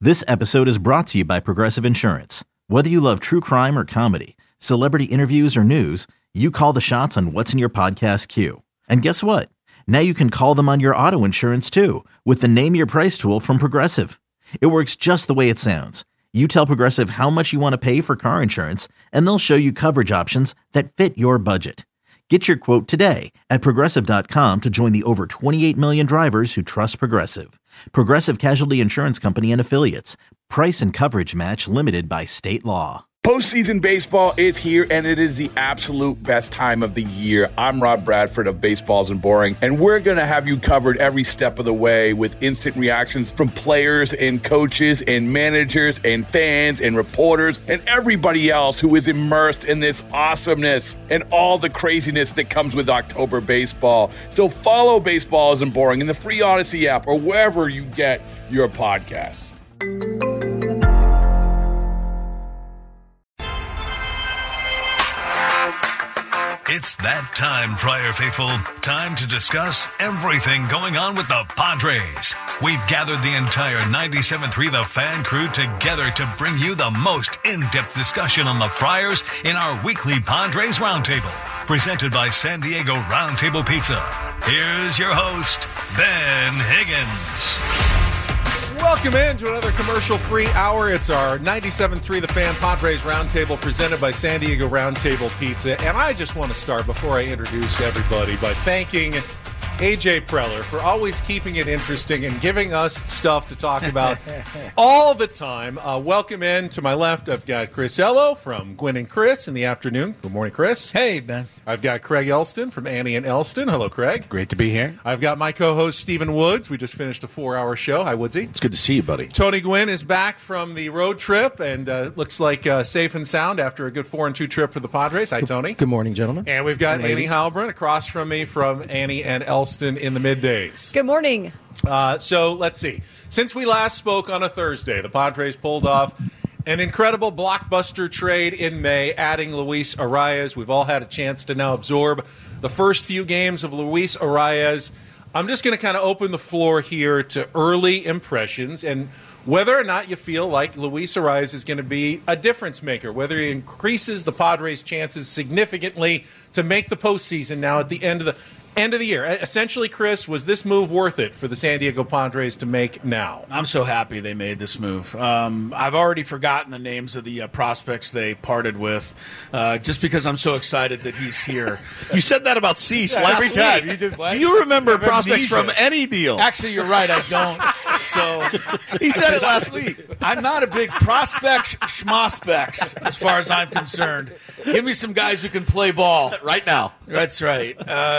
This episode is brought to you by Progressive Insurance. Whether you love true crime or comedy, celebrity interviews or news, you call the shots on what's in your podcast queue. And guess what? Now you can call them on your auto insurance too with the Name Your Price tool from Progressive. It works just the way it sounds. You tell Progressive how much you want to pay for car insurance, and they'll show you coverage options that fit your budget. Get your quote today at Progressive.com to join the over 28 million drivers who trust Progressive. Progressive Casualty Insurance Company and Affiliates. Price and coverage match limited by state law. Postseason baseball is here, and it is the absolute best time of the year. I'm Rob Bradford of Baseballs and Boring, and we're going to have you covered every step of the way with instant reactions from players and coaches and managers and fans and reporters and everybody else who is immersed in this awesomeness and all the craziness that comes with October baseball. So follow Baseballs and Boring in the free Odyssey app or wherever you get your podcasts. It's that time, Friar Faithful. Time to discuss everything going on with the Padres. We've gathered the entire 97.3 The Fan crew together to bring you the most in-depth discussion on the Friars in our weekly Padres Roundtable, presented by San Diego Roundtable Pizza. Here's your host, Ben Higgins. Welcome in to another commercial-free hour. It's our 97.3 The Fan Padres Roundtable presented by San Diego Roundtable Pizza. And I just want to start, before I introduce everybody, by thanking AJ Preller for always keeping it interesting and giving us stuff to talk about all the time. Welcome in. To my left, I've got Chris Ello from Gwynn and Chris in the afternoon. Good morning, Chris. Hey, Ben. I've got Craig Elston from Annie and Elston. Hello, Craig. Great to be here. I've got my co-host, Stephen Woods. We just finished a 4-hour show. Hi, Woodsy. It's good to see you, buddy. Tony Gwynn is back from the road trip and looks like safe and sound after a good 4-2 trip for the Padres. Hi, Tony. Good morning, gentlemen. And we've got and Annie ladies. Halbron across from me from Annie and Elston in the middays. Good morning. So let's see. Since we last spoke on a Thursday, the Padres pulled off an incredible blockbuster trade in May, adding Luis Arias. We've all had a chance to now absorb the first few games of Luis Arias. I'm just going to kind of open the floor here to early impressions and whether or not you feel like Luis Arias is going to be a difference maker, whether he increases the Padres' chances significantly to make the postseason now at the end of the year. Essentially, Chris, was this move worth it for the San Diego Padres to make now? I'm so happy they made this move. I've already forgotten the names of the prospects they parted with, just because I'm so excited that he's here. You said that about Cease every time. You remember prospects from any deal. Actually, you're right. I don't. So he said it last week. I'm not a big prospect schmospects as far as I'm concerned. Give me some guys who can play ball right now. That's right.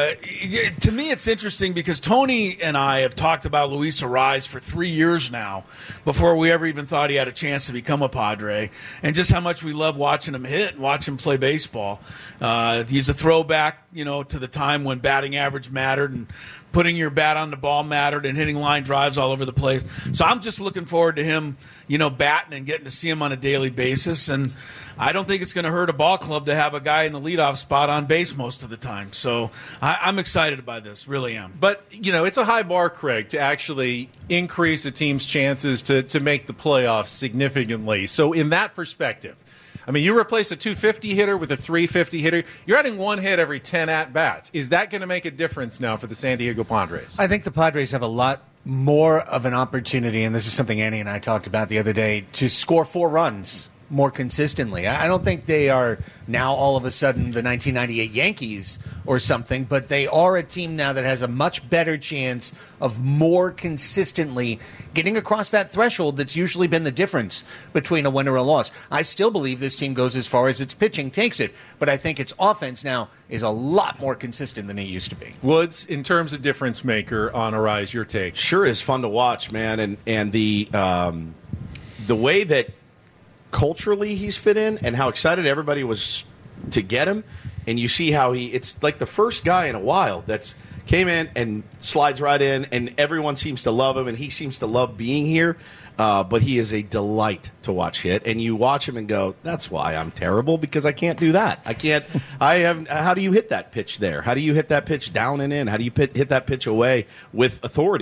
To me, it's interesting because Tony and I have talked about Luis Arias for 3 years now, before we ever even thought he had a chance to become a Padre, and just how much we love watching him hit and watch him play baseball. He's a throwback, to the time when batting average mattered and putting your bat on the ball mattered and hitting line drives all over the place. So I'm just looking forward to him, batting and getting to see him on a daily basis. And I don't think it's going to hurt a ball club to have a guy in the leadoff spot on base most of the time. So I'm excited by this, really am. But, it's a high bar, Craig, to actually increase a team's chances to make the playoffs significantly. So in that perspective, you replace a 250 hitter with a 350 hitter. You're adding one hit every 10 at-bats. Is that going to make a difference now for the San Diego Padres? I think the Padres have a lot more of an opportunity, and this is something Annie and I talked about the other day, to score 4 runs more consistently. I don't think they are now all of a sudden the 1998 Yankees or something, but they are a team now that has a much better chance of more consistently getting across that threshold that's usually been the difference between a win or a loss. I still believe this team goes as far as its pitching takes it, but I think its offense now is a lot more consistent than it used to be. Woods, in terms of difference maker on Arias, your take? Sure is fun to watch, man, and the way that culturally he's fit in and how excited everybody was to get him, and you see how it's like the first guy in a while that's came in and slides right in, and everyone seems to love him, and he seems to love being here. But he is a delight to watch hit, and you watch him and go, "That's why I'm terrible, because I can't do that. I can't. How do you hit that pitch there? How do you hit that pitch down and in? How do you hit that pitch away with authority?"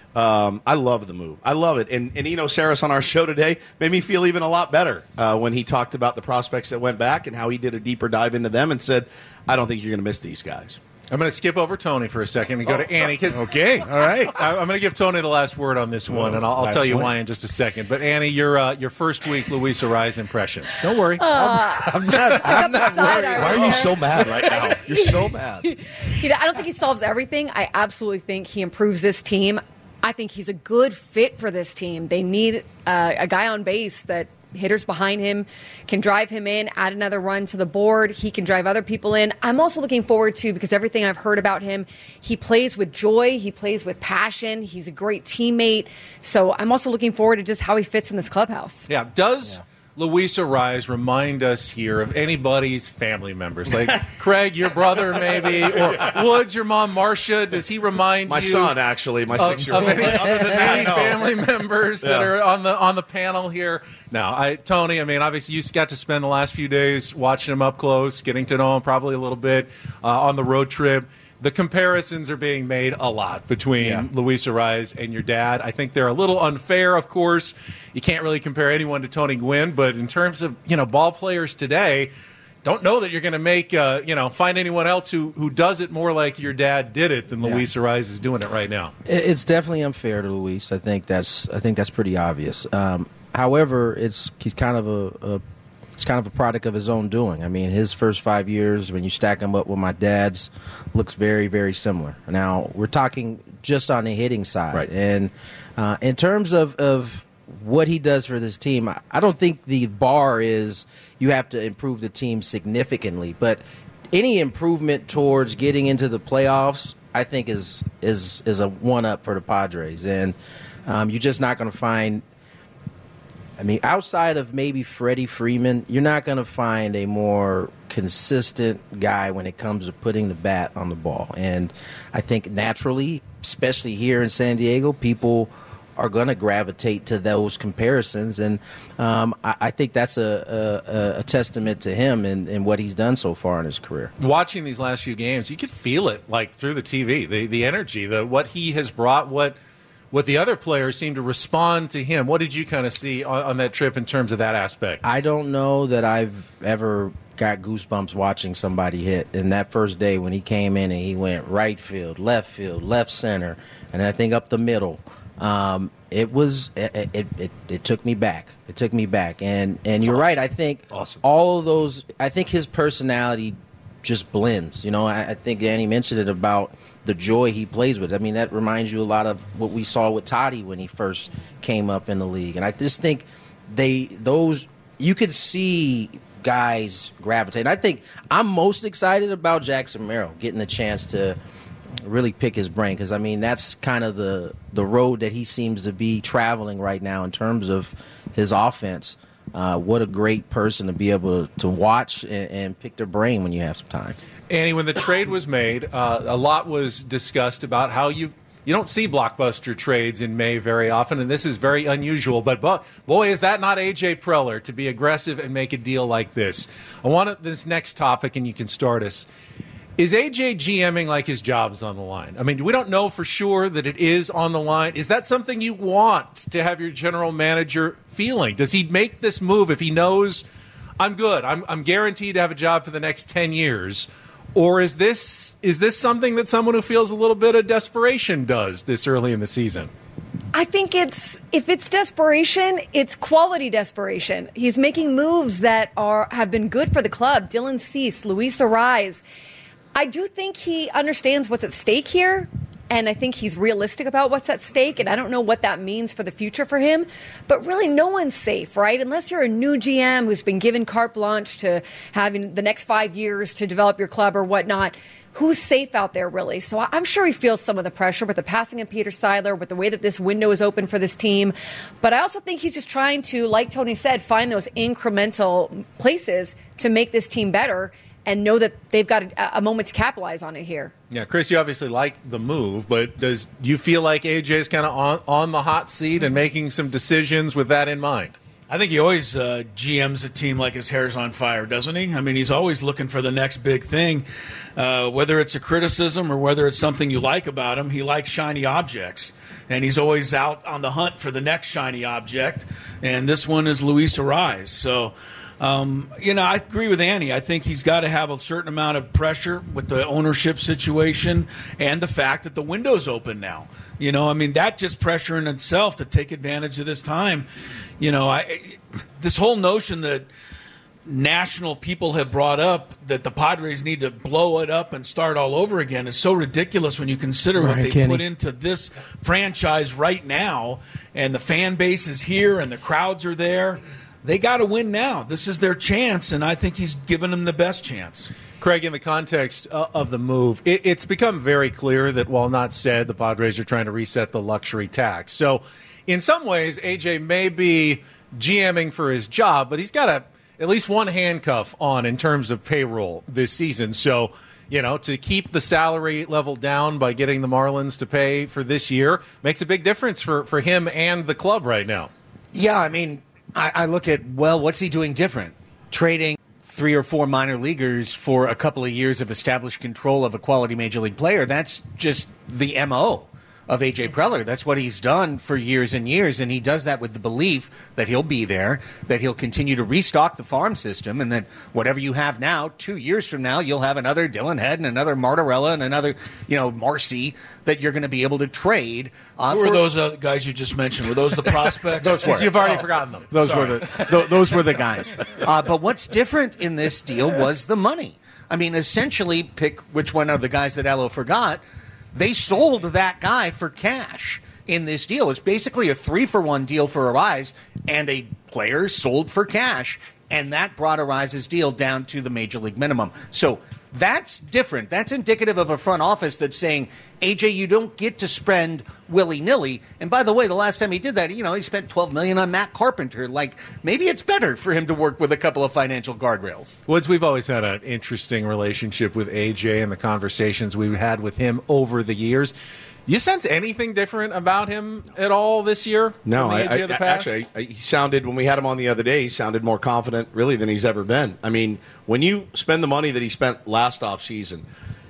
I love the move. I love it. And Eno Sarris on our show today made me feel even a lot better when he talked about the prospects that went back and how he did a deeper dive into them and said, I don't think you're going to miss these guys. I'm going to skip over Tony for a second and go to Annie. Okay, all right. I'm going to give Tony the last word on this one, and I'll tell you why in just a second. But Annie, your first week Luis Arraez impressions. Don't worry. I'm not worried. Why are you so mad right now? You're so mad. I don't think he solves everything. I absolutely think he improves this team. I think he's a good fit for this team. They need a guy on base that hitters behind him can drive him in, add another run to the board. He can drive other people in. I'm also looking forward to, because everything I've heard about him, he plays with joy. He plays with passion. He's a great teammate. So I'm also looking forward to just how he fits in this clubhouse. Yeah. Does Luis Arraez remind us here of anybody's family members? Like Craig, your brother, maybe, or Woods, your mom, Marcia. Does he remind My you? son, actually, my 6-year-old. Of any family members that Yeah. are on the panel here? No, Tony. I mean, obviously, you got to spend the last few days watching him up close, getting to know him probably a little bit on the road trip. The comparisons are being made a lot between Luis Arraez and your dad. I think they're a little unfair, of course. You can't really compare anyone to Tony Gwynn, but in terms of, ball players today, don't know that you're going to make, find anyone else who does it more like your dad did it than Luis Arraez is doing it right now. It's definitely unfair to Luis. I think that's pretty obvious. However, he's kind of a product of his own doing. I mean, his first 5 years, when you stack him up with my dad's, looks very, very similar. Now, we're talking just on the hitting side. Right. And in terms of what he does for this team, I don't think the bar is you have to improve the team significantly. But any improvement towards getting into the playoffs, I think, is a one-up for the Padres. And you're just not going to find – I mean, outside of maybe Freddie Freeman, you're not going to find a more consistent guy when it comes to putting the bat on the ball. And I think naturally, especially here in San Diego, people are going to gravitate to those comparisons. And I think that's a testament to him and what he's done so far in his career. Watching these last few games, you could feel it like through the TV, the energy, what he has brought, what the other players seem to respond to him. What did you kind of see on that trip in terms of that aspect? I don't know that I've ever got goosebumps watching somebody hit. In that first day when he came in and he went right field, left center, and I think up the middle, it took me back. It took me back. And you're right. I think all of those. I think his personality just blends. I think Danny mentioned it about the joy he plays with. I mean, that reminds you a lot of what we saw with Toddy when he first came up in the league. And I just think you could see guys gravitate. And I think I'm most excited about Jackson Merrill getting a chance to really pick his brain, because, I mean, that's kind of the road that he seems to be traveling right now in terms of his offense. What a great person to be able to watch and pick their brain when you have some time. Annie, when the trade was made, a lot was discussed about how you don't see blockbuster trades in May very often, and this is very unusual. But boy, is that not A.J. Preller to be aggressive and make a deal like this. I want this next topic, and you can start us. Is A.J. GMing like his job's on the line? I mean, we don't know for sure that it is on the line. Is that something you want to have your general manager feeling? Does he make this move if he knows, I'm good, I'm guaranteed to have a job for the next 10 years? Or is this something that someone who feels a little bit of desperation does this early in the season? I think if it's desperation, it's quality desperation. He's making moves that have been good for the club. Dylan Cease, Luis Arraez. I do think he understands what's at stake here, and I think he's realistic about what's at stake, and I don't know what that means for the future for him. But really, no one's safe, right? Unless you're a new GM who's been given carte blanche to having the next 5 years to develop your club or whatnot. Who's safe out there, really? So I'm sure he feels some of the pressure with the passing of Peter Seidler, with the way that this window is open for this team. But I also think he's just trying to, like Tony said, find those incremental places to make this team better and know that they've got a moment to capitalize on it here. Yeah, Chris, you obviously like the move, but do you feel like AJ's kind of on the hot seat and making some decisions with that in mind? I think he always GMs a team like his hair's on fire, doesn't he? I mean, he's always looking for the next big thing. Whether it's a criticism or whether it's something you like about him, he likes shiny objects. and he's always out on the hunt for the next shiny object. And this one is Luis Arraez. So, I agree with Annie. I think he's got to have a certain amount of pressure with the ownership situation and the fact that the window's open now. That just pressure in itself to take advantage of this time. This whole notion that national people have brought up that the Padres need to blow it up and start all over again is so ridiculous when you consider what they put into this franchise right now, and the fan base is here and the crowds are there. They got to win now. This is their chance, and I think he's given them the best chance. Craig, in the context of the move, it's become very clear that, while not said, the Padres are trying to reset the luxury tax. So in some ways, AJ may be GMing for his job, but he's got at least one handcuff on in terms of payroll this season. So, to keep the salary level down by getting the Marlins to pay for this year makes a big difference for him and the club right now. Yeah, I look at, what's he doing different? Trading 3 or 4 minor leaguers for a couple of years of established control of a quality major league player. That's just the MO of A.J. Preller. That's what he's done for years and years, and he does that with the belief that he'll be there, that he'll continue to restock the farm system, and that whatever you have now, 2 years from now, you'll have another Dylan Head and another Martorella and another, Marcy that you're going to be able to trade. Who were those guys you just mentioned? Were those the prospects? Those were. You've already forgotten them. Those were the guys. But what's different in this deal was the money. Essentially, pick which one of the guys that Allo forgot. They sold that guy for cash in this deal. It's basically a 3-for-1 deal for Arraez and a player sold for cash, and that brought Arraez's deal down to the major league minimum. So that's different. That's indicative of a front office that's saying, AJ, you don't get to spend willy-nilly. And by the way, the last time he did that, he spent $12 million on Matt Carpenter. Maybe it's better for him to work with a couple of financial guardrails. Woods, we've always had an interesting relationship with AJ and the conversations we've had with him over the years. You sense anything different about him at all this year? No, from the AJ of the past? Actually, he sounded, when we had him on the other day, he sounded more confident, really, than he's ever been. When you spend the money that he spent last offseason,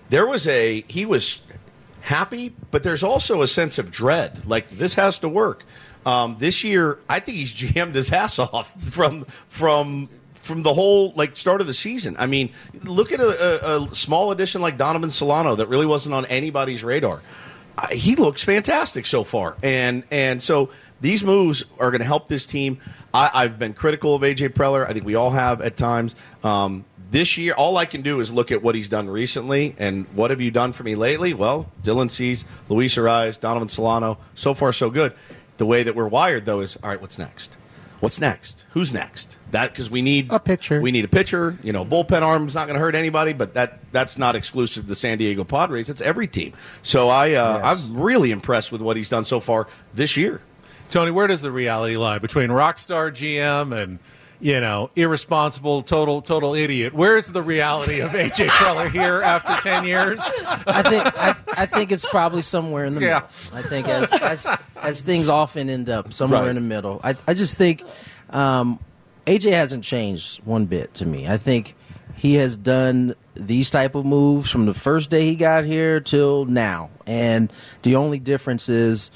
he was happy, but there's also a sense of dread. This has to work. This year, I think he's GM'd his ass off from the whole start of the season. Look at a small addition like Donovan Solano that really wasn't on anybody's radar. He looks fantastic so far, and so these moves are going to help this team. I've been critical of A.J. Preller. I think we all have at times. This year, all I can do is look at what he's done recently, and what have you done for me lately? Well, Dylan Cease, Luis Arraez, Donovan Solano, so far so good. The way that we're wired, though, is, all right, what's next? What's next? Who's next? Because we need a pitcher. We need a pitcher. Bullpen arm's not going to hurt anybody, but that's not exclusive to the San Diego Padres. It's every team. So I'm really impressed with what he's done so far this year. Tony, where does the reality lie between rockstar GM and irresponsible, total idiot? Where's the reality of A.J. Preller here after 10 years? I think it's probably somewhere in the middle. I think as things often end up somewhere in the middle. I just think A.J. hasn't changed one bit to me. I think he has done these type of moves from the first day he got here till now. And the only difference is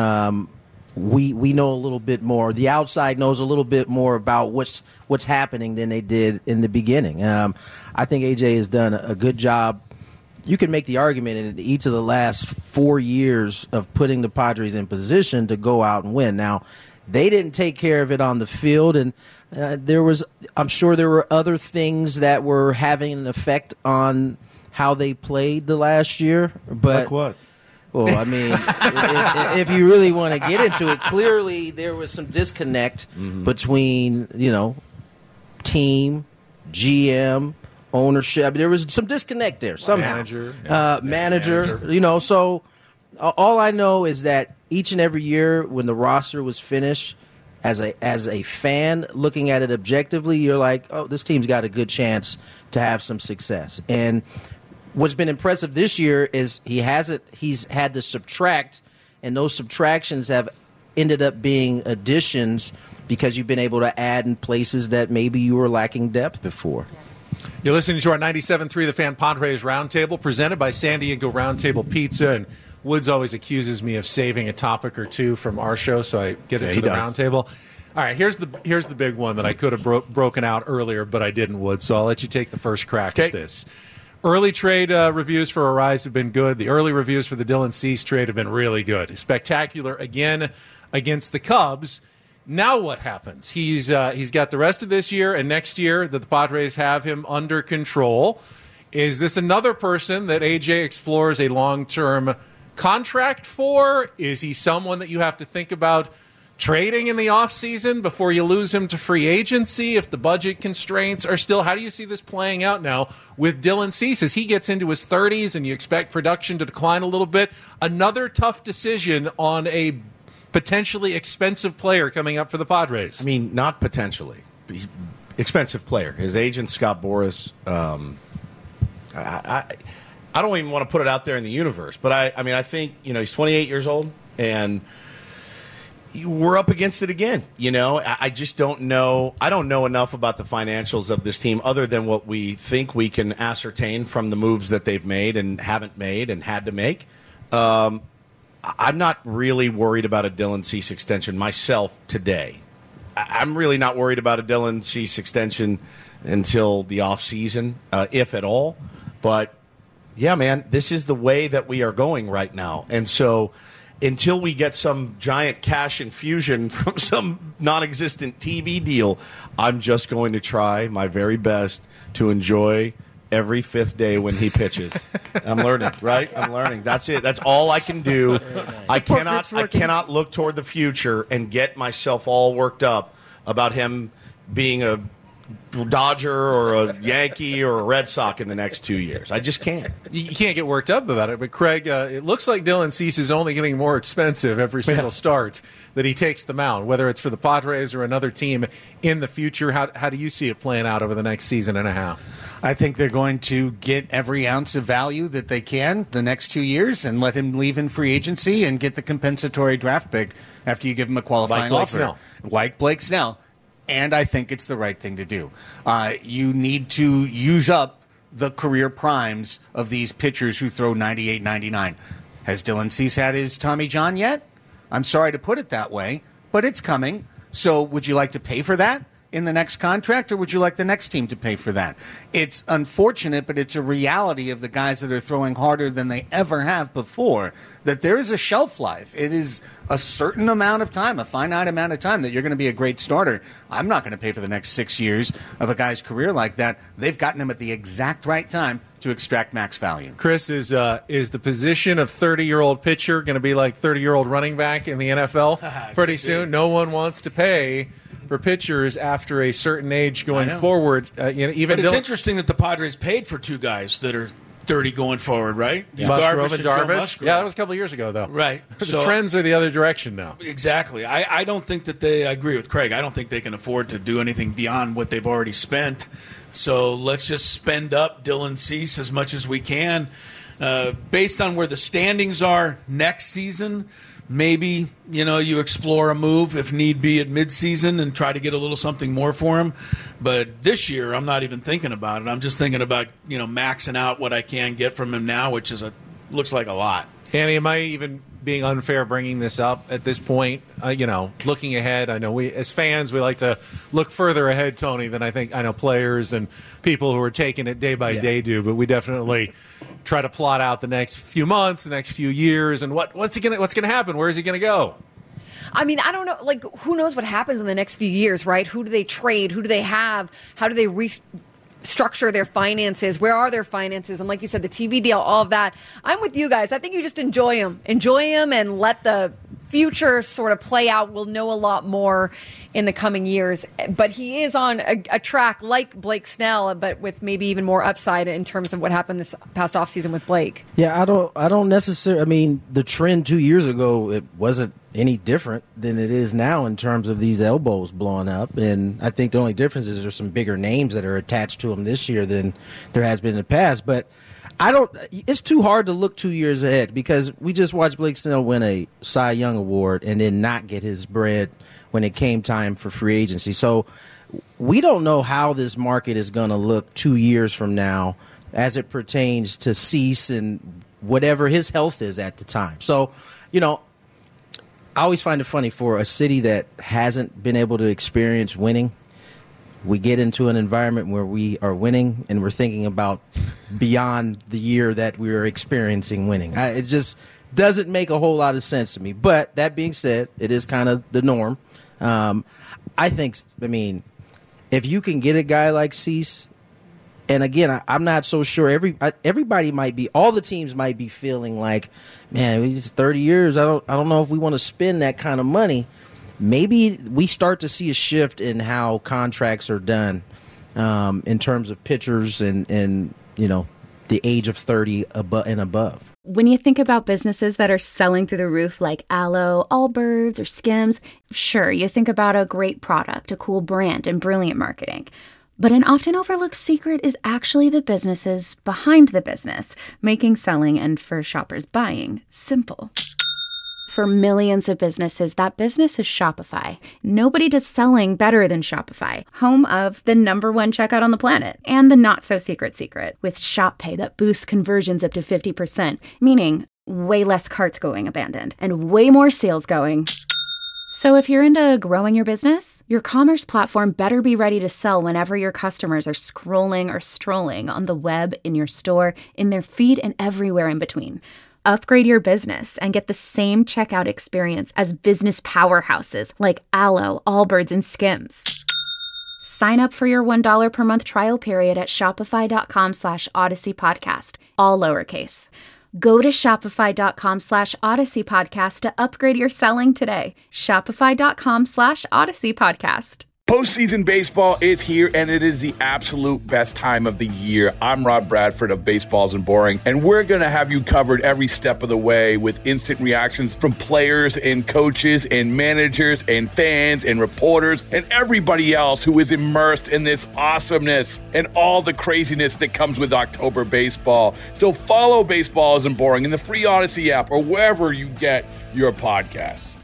we know a little bit more. The outside knows a little bit more about what's happening than they did in the beginning. I think AJ has done a good job. You can make the argument in each of the last 4 years of putting the Padres in position to go out and win. Now, they didn't take care of it on the field, and I'm sure there were other things that were having an effect on how they played the last year. But like what? Well, if you really want to get into it, clearly there was some disconnect between, team, GM, ownership. There was some disconnect there somehow. Manager. So all I know is that each and every year when the roster was finished, as a fan looking at it objectively, you're like, oh, this team's got a good chance to have some success. And what's been impressive this year is he's had to subtract, and those subtractions have ended up being additions because you've been able to add in places that maybe you were lacking depth before. You're listening to our 97.3 The Fan Padres Roundtable, presented by San Diego Roundtable Pizza. And Woods always accuses me of saving a topic or two from our show, so I get into the roundtable. All right, here's the big one that I could have broken out earlier, but I didn't, Woods, so I'll let you take the first crack at this. Early trade reviews for Arraez have been good. The early reviews for the Dylan Cease trade have been really good. Spectacular again against the Cubs. Now what happens? He's got the rest of this year and next year that the Padres have him under control. Is this another person that AJ explores a long-term contract for? Is he someone that you have to think about trading in the offseason before you lose him to free agency if the budget constraints are still? How do you see this playing out now with Dylan Cease as he gets into his 30s and you expect production to decline a little bit? Another tough decision on a potentially expensive player coming up for the Padres. I mean, not potentially. Expensive player. His agent, Scott Boras, I don't even want to put it out there in the universe, but I think, he's 28 years old and we're up against it again. I just don't know. I don't know enough about the financials of this team other than what we think we can ascertain from the moves that they've made and haven't made and had to make. I'm not really worried about a Dylan Cease extension myself today. I'm really not worried about a Dylan Cease extension until the offseason, if at all. But, yeah, man, this is the way that we are going right now. And so until we get some giant cash infusion from some non-existent TV deal, I'm just going to try my very best to enjoy every fifth day when he pitches. I'm learning, right? I'm learning. That's it. That's all I can do. I cannot look toward the future and get myself all worked up about him being a Dodger or a Yankee or a Red Sox in the next 2 years. I just can't. You can't get worked up about it. But, Craig, it looks like Dylan Cease is only getting more expensive every single start that he takes the mound, whether it's for the Padres or another team in the future. How do you see it playing out over the next season and a half? I think they're going to get every ounce of value that they can the next 2 years and let him leave in free agency and get the compensatory draft pick after you give him a qualifying offer. Like Blake Snell. And I think it's the right thing to do. You need to use up the career primes of these pitchers who throw 98, 99. Has Dylan Cease had his Tommy John yet? I'm sorry to put it that way, but it's coming. So would you like to pay for that in the next contract, or would you like the next team to pay for that? It's unfortunate, but it's a reality of the guys that are throwing harder than they ever have before, that there is a shelf life. It is a certain amount of time, a finite amount of time that you're going to be a great starter. I'm not going to pay for the next 6 years of a guy's career like that. They've gotten him at the exact right time to extract max value. Chris, is the position of 30-year-old pitcher going to be like 30-year-old running back in the NFL pretty soon? No one wants to pay for pitchers after a certain age going forward. But it's interesting that the Padres paid for two guys that are 30 going forward, right? Yeah. Musgrove and Darvish. Yeah, that was a couple of years ago, though. Right. The trends are the other direction now. Exactly. I don't think that I agree with Craig. I don't think they can afford to do anything beyond what they've already spent. So let's just spend up Dylan Cease as much as we can. Based on where the standings are next season, maybe, you explore a move if need be at midseason and try to get a little something more for him. But this year, I'm not even thinking about it. I'm just thinking about, maxing out what I can get from him now, which is looks like a lot. Annie, am I even being unfair bringing this up at this point? Looking ahead, I know we, as fans, we like to look further ahead, Tony, than I know players and people who are taking it day by day do. But we definitely try to plot out the next few months, the next few years, and what's going to happen? Where is he going to go? I mean, I don't know. Like, who knows what happens in the next few years, right? Who do they trade? Who do they have? How do they restructure their finances? Where are their finances? And like you said, the TV deal, all of that. I'm with you guys. I think you just enjoy them. Enjoy them and let the future sort of play out. We'll know a lot more in the coming years. But he is on a track like Blake Snell, but with maybe even more upside in terms of what happened this past offseason with Blake. Yeah, I don't necessarily. I mean, the trend 2 years ago, it wasn't any different than it is now in terms of these elbows blowing up. And I think the only difference is there's some bigger names that are attached to them this year than there has been in the past. But it's too hard to look 2 years ahead because we just watched Blake Snell win a Cy Young Award and then not get his bread when it came time for free agency. So we don't know how this market is going to look 2 years from now as it pertains to Cease and whatever his health is at the time. So, I always find it funny for a city that hasn't been able to experience winning. We get into an environment where we are winning and we're thinking about beyond the year that we are experiencing winning. It just doesn't make a whole lot of sense to me. But that being said, it is kind of the norm. I mean, if you can get a guy like Cease, and again, I'm not so sure. Everybody might be, all the teams might be feeling like, man, it's 30 years. I don't know if we want to spend that kind of money. Maybe we start to see a shift in how contracts are done in terms of pitchers and the age of 30 and above. When you think about businesses that are selling through the roof like Aloe, Allbirds, or Skims, sure, you think about a great product, a cool brand, and brilliant marketing. But an often overlooked secret is actually the businesses behind the business, making selling and for shoppers buying simple. For millions of businesses, that business is Shopify. Nobody does selling better than Shopify, home of the #1 checkout on the planet, and the not-so-secret secret, with Shop Pay that boosts conversions up to 50%, meaning way less carts going abandoned, and way more sales going. So if you're into growing your business, your commerce platform better be ready to sell whenever your customers are scrolling or strolling on the web, in your store, in their feed, and everywhere in between. Upgrade your business and get the same checkout experience as business powerhouses like Aloe, Allbirds, and Skims. Sign up for your $1 per month trial period at shopify.com/Odyssey Podcast, all lowercase. Go to shopify.com/Odyssey Podcast to upgrade your selling today. Shopify.com/Odyssey Podcast. Postseason baseball is here, and it is the absolute best time of the year. I'm Rob Bradford of Baseballs and Boring, and we're going to have you covered every step of the way with instant reactions from players and coaches and managers and fans and reporters and everybody else who is immersed in this awesomeness and all the craziness that comes with October baseball. So follow Baseballs and Boring in the free Odyssey app or wherever you get your podcasts.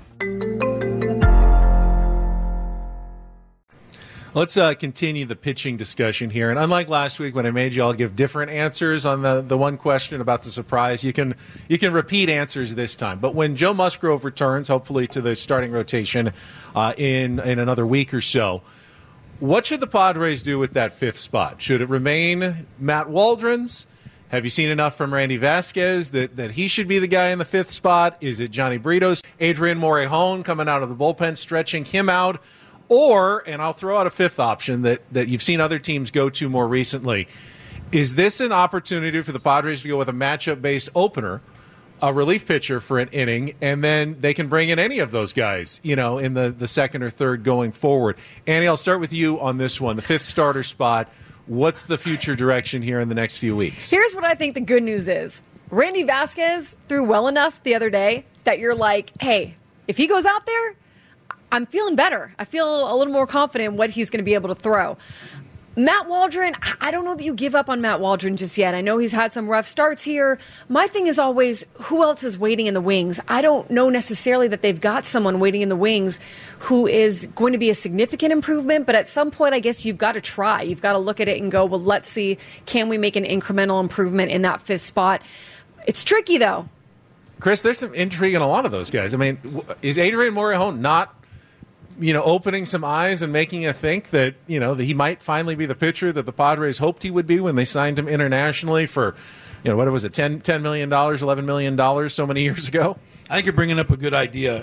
Let's continue the pitching discussion here. And unlike last week when I made you all give different answers on the one question about the surprise, you can repeat answers this time. But when Joe Musgrove returns, hopefully to the starting rotation in another week or so, what should the Padres do with that fifth spot? Should it remain Matt Waldron's? Have you seen enough from Randy Vasquez that he should be the guy in the fifth spot? Is it Johnny Britos, Adrian Morejon coming out of the bullpen, stretching him out? Or, and I'll throw out a fifth option that you've seen other teams go to more recently, is this an opportunity for the Padres to go with a matchup-based opener, a relief pitcher for an inning, and then they can bring in any of those guys, in the second or third going forward? Annie, I'll start with you on this one, the fifth starter spot. What's the future direction here in the next few weeks? Here's what I think the good news is. Randy Vasquez threw well enough the other day that you're like, hey, if he goes out there, I'm feeling better. I feel a little more confident in what he's going to be able to throw. Matt Waldron, I don't know that you give up on Matt Waldron just yet. I know he's had some rough starts here. My thing is always, who else is waiting in the wings? I don't know necessarily that they've got someone waiting in the wings who is going to be a significant improvement, but at some point, I guess you've got to try. You've got to look at it and go, well, let's see, can we make an incremental improvement in that fifth spot? It's tricky, though. Chris, there's some intrigue in a lot of those guys. I mean, is Adrian Morejon not opening some eyes and making you think that, that he might finally be the pitcher that the Padres hoped he would be when they signed him internationally for, what was it, $10 million, $11 million so many years ago? I think you're bringing up a good idea.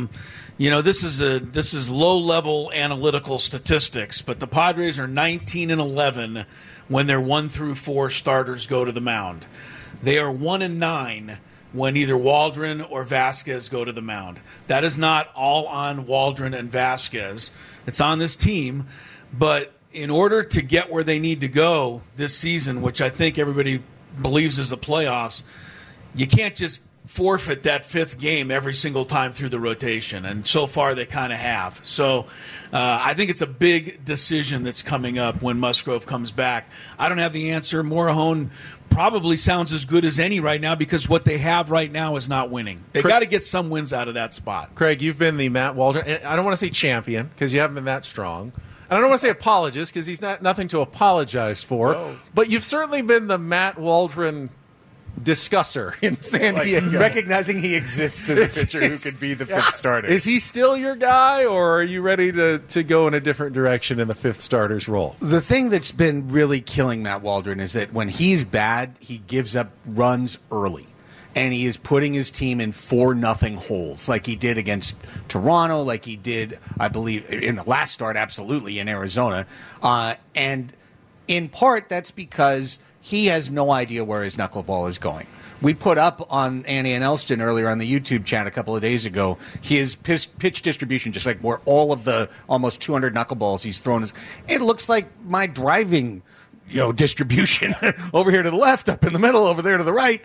This is low-level analytical statistics, but the Padres are 19-11 when their 1 through 4 starters go to the mound. They are 1-9 when either Waldron or Vasquez go to the mound. That is not all on Waldron and Vasquez. It's on this team. But in order to get where they need to go this season, which I think everybody believes is the playoffs, you can't just forfeit that fifth game every single time through the rotation. And so far they kind of have. So I think it's a big decision that's coming up when Musgrove comes back. I don't have the answer. Morejon probably sounds as good as any right now because what they have right now is not winning. They got to get some wins out of that spot. Craig, you've been the Matt Waldron. I don't want to say champion because you haven't been that strong. And I don't want to say apologist because he's nothing to apologize for. No. But you've certainly been the Matt Waldron discusser in San Like, Diego. recognizing he exists as a pitcher who could be the fifth starter. Is he still your guy, or are you ready to go in a different direction in the fifth starter's role? The thing that's been really killing Matt Waldron is that when he's bad, he gives up runs early. And he is putting his team in 4-0 holes, like he did against Toronto, like he did, I believe, in the last start, absolutely, in Arizona. And in part, that's because he has no idea where his knuckleball is going. We put up on Annie and Elston earlier on the YouTube chat a couple of days ago his pitch distribution, just like where all of the almost 200 knuckleballs he's thrown is. It looks like my driving distribution over here to the left, up in the middle, over there to the right.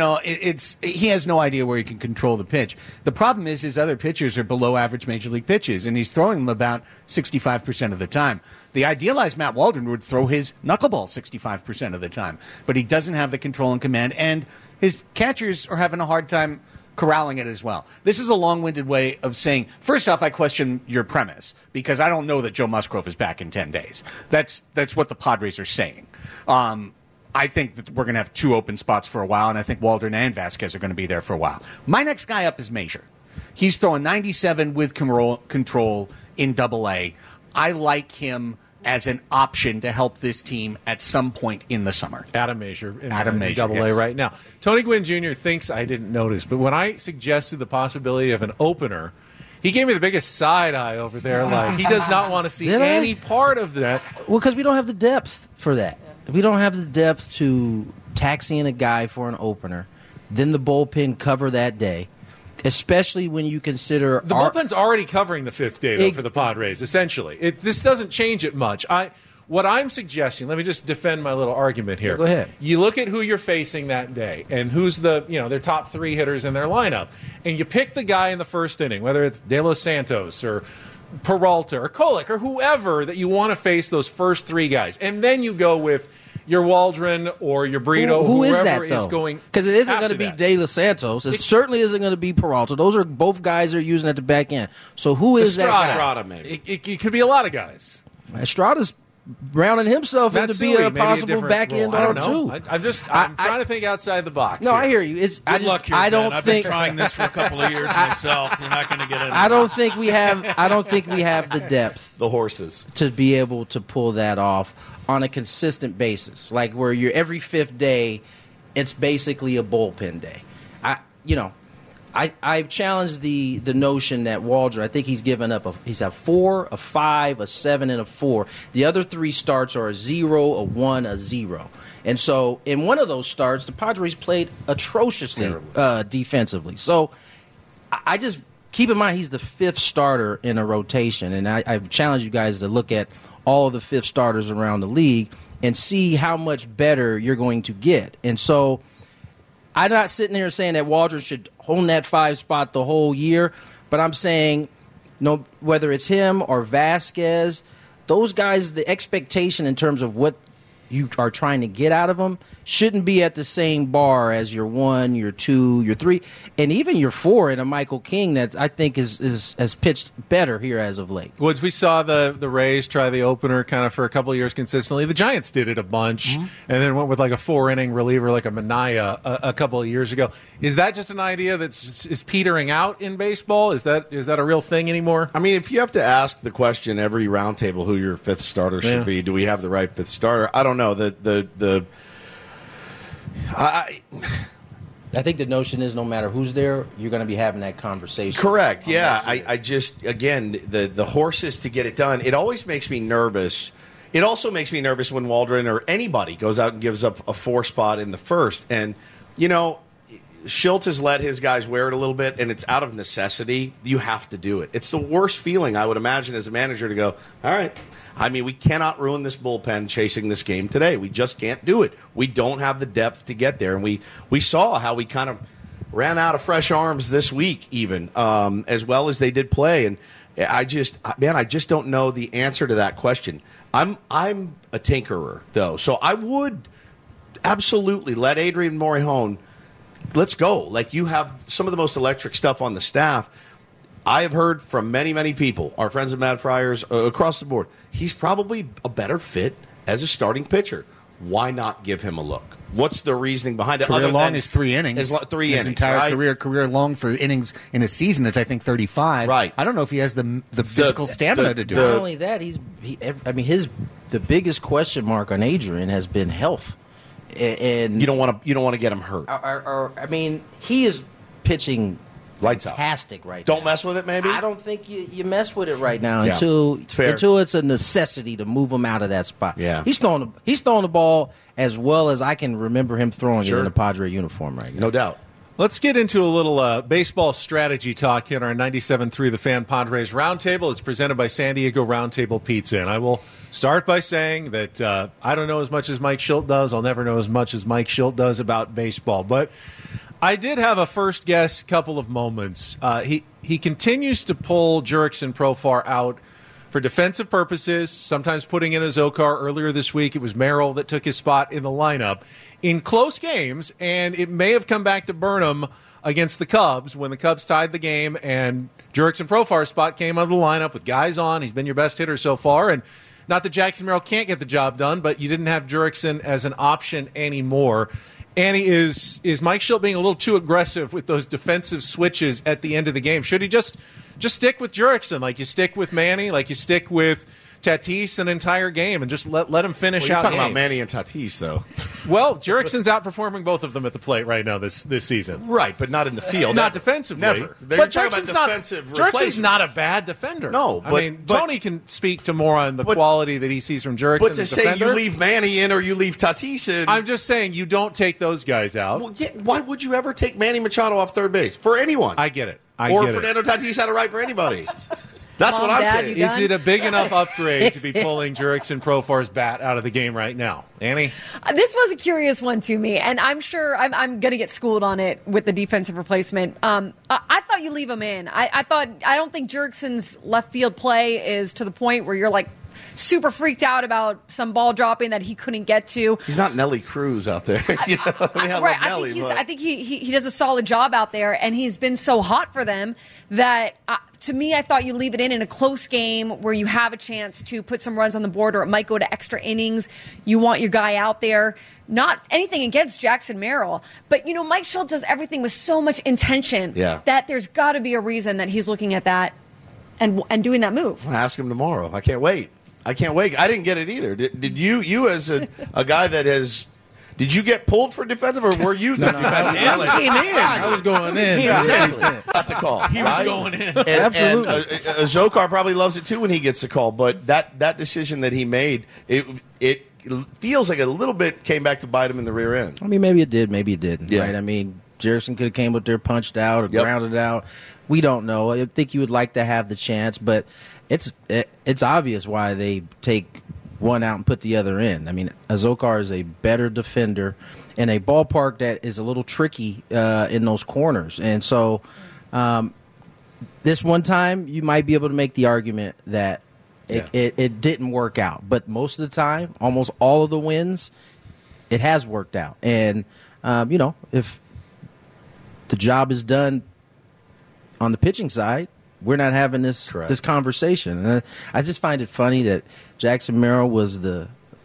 He has no idea where he can control the pitch. The problem is his other pitchers are below average major league pitches, and he's throwing them about 65% of the time. The idealized Matt Waldron would throw his knuckleball 65% of the time, but he doesn't have the control and command, and his catchers are having a hard time corralling it as well. This is a long-winded way of saying, first off, I question your premise, because I don't know that Joe Musgrove is back in 10 days. That's what the Padres are saying. I think that we're going to have 2 open spots for a while, and I think Waldron and Vasquez are going to be there for a while. My next guy up is Major. He's throwing 97 with control in Double-A. I like him as an option to help this team at some point in the summer. Adam Major in Major, Double-A yes. right now. Tony Gwynn Jr. thinks I didn't notice, but when I suggested the possibility of an opener, he gave me the biggest side eye over there. Like, he does not want to see any part of that. Well, because we don't have the depth for that. We don't have the depth to taxi in a guy for an opener, then the bullpen cover that day, especially when you consider the bullpen's already covering the fifth day though, for the Padres. Essentially, this doesn't change it much. What I'm suggesting, let me just defend my little argument here. Go ahead. You look at who you're facing that day and who's their top 3 hitters in their lineup, and you pick the guy in the first inning, whether it's De Los Santos or Peralta or Kolek or whoever that you want to face those first 3 guys, and then you go with your Waldron or your Brito, who is whoever that, though? is going. Because it isn't after going to be that. De Los Santos. It certainly isn't going to be Peralta. Those are both guys they're using at the back end. So who is that guy? Estrada, maybe. It could be a lot of guys. Estrada's rounding himself into be a possible back end I don't arm know. too. I'm trying to think outside the box. No, here. I hear you. Good luck here, I don't man. I've think been trying this for a couple of years myself. You're not going to get it. I don't think we have the depth The horses. to be able to pull that off on a consistent basis. Like where you're every 5th day, it's basically a bullpen day. I challenge the notion that Waldron, I think he's given up he's a 4, a 5, a 7, and a 4. The other 3 starts are a 0, a 1, a 0. And so in one of those starts, the Padres played atrociously defensively. So I just keep in mind he's the 5th starter in a rotation, and I challenge you guys to look at all of the 5th starters around the league and see how much better you're going to get. And so I'm not sitting here saying that Waldron should hold that 5 spot the whole year, but I'm saying whether it's him or Vasquez, those guys, the expectation in terms of what you are trying to get out of them shouldn't be at the same bar as your 1, your 2, your 3, and even your 4 in a Michael King that I think has pitched better here as of late. Woods, we saw the Rays try the opener kind of for a couple of years consistently. The Giants did it a bunch and then went with like a 4-inning reliever like a Minaya a couple of years ago. Is that just an idea that's petering out in baseball? Is that a real thing anymore? I mean, if you have to ask the question every roundtable who your 5th starter should be, do we have the right 5th starter? I don't know. I think the notion is no matter who's there, you're going to be having that conversation. Correct. Yeah. I just, again, the horses to get it done, it always makes me nervous. It also makes me nervous when Waldron or anybody goes out and gives up a 4 spot in the first. And, Schultz has let his guys wear it a little bit, and it's out of necessity. You have to do it. It's the worst feeling, I would imagine, as a manager to go, all right. I mean, we cannot ruin this bullpen chasing this game today. We just can't do it. We don't have the depth to get there. And we saw how we kind of ran out of fresh arms this week even, as well as they did play. And I just don't know the answer to that question. I'm a tinkerer, though. So I would absolutely let Adrian Morejon, let's go. Like, you have some of the most electric stuff on the staff. I have heard from many, many people, our friends at Mad Friars, across the board, he's probably a better fit as a starting pitcher. why not give him a look? What's the reasoning behind it? Career other long than is 3 innings. His entire right? career long for innings in a season is, I think, 35. Right. I don't know if he has the physical stamina to do Not it. only that, the biggest question mark on Adrian has been health. And you don't want to get him hurt. He is pitching lights fantastic out. right Don't now. mess with it, maybe? I don't think you mess with it right now Yeah. until it's a necessity to move him out of that spot. Yeah. He's throwing the ball as well as I can remember him throwing it in a Padre uniform right now. No doubt. Let's get into a little baseball strategy talk here in our 97.3 The Fan Padres Roundtable. It's presented by San Diego Roundtable Pizza. And I will start by saying that I don't know as much as Mike Schilt does. I'll never know as much as Mike Schilt does about baseball. But I did have a first guess couple of moments. He continues to pull Jurickson Profar out for defensive purposes, sometimes putting in a Zokar. Earlier this week, it was Merrill that took his spot in the lineup in close games, and it may have come back to Burnham against the Cubs when the Cubs tied the game and Jurickson Profar's spot came out of the lineup with guys on. He's been your best hitter so far, and not that Jackson Merrill can't get the job done, but you didn't have Jurickson as an option anymore. Annie, is Mike Schilt being a little too aggressive with those defensive switches at the end of the game? Should he just stick with Jurickson like you stick with Manny, like you stick with Tatis an entire game and just let him finish You're out talking games? about Manny and Tatis, though. Well, Jurickson's outperforming both of them at the plate right now this season. Right, but not in the field. Not defensively. Never. But Jurickson's Jurickson's not a bad defender. No, but Tony can speak to more on the quality that he sees from Jurickson. But to as say defender, you leave Manny in or you leave Tatis in. I'm just saying you don't take those guys out. Well, yeah, why would you ever take Manny Machado off third base? For anyone. I get it. Or Fernando Tatis out of right for anybody. That's Mom, what I'm Dad, saying. you Is it a big enough upgrade to be pulling Jurickson Profar's bat out of the game right now? Annie? This was a curious one to me, and I'm sure I'm going to get schooled on it with the defensive replacement. I thought you leave him in. I don't think Jurickson's left field play is to the point where you're like super freaked out about some ball dropping that he couldn't get to. He's not Nelly Cruz out there. I think he does a solid job out there, and he's been so hot for them that to me, I thought you leave it in a close game where you have a chance to put some runs on the board, or it might go to extra innings. You want your guy out there. Not anything against Jackson Merrill, but Mike Schilt does everything with so much intention that there's got to be a reason that he's looking at that and doing that move. I'll ask him tomorrow. I can't wait. I didn't get it either. Did you as a guy that has? Did you get pulled for defensive, or were you the defensive? He came in. I was going in. Exactly. Got the call. He was going in. Absolutely. And Zokar probably loves it too when he gets the call. But that decision that he made, it feels like a little bit came back to bite him in the rear end. I mean, maybe it did, maybe it didn't. Yeah. Right? I mean, Jurickson could have came up there, punched out, or grounded out. We don't know. I think you would like to have the chance, but it's obvious why they take one out and put the other in. I mean, Zokar is a better defender in a ballpark that is a little tricky in those corners. And so this one time, you might be able to make the argument that it didn't work out. But most of the time, almost all of the wins, it has worked out. And, if the job is done on the pitching side, we're not having this conversation. And I just find it funny that Jackson Merrill was the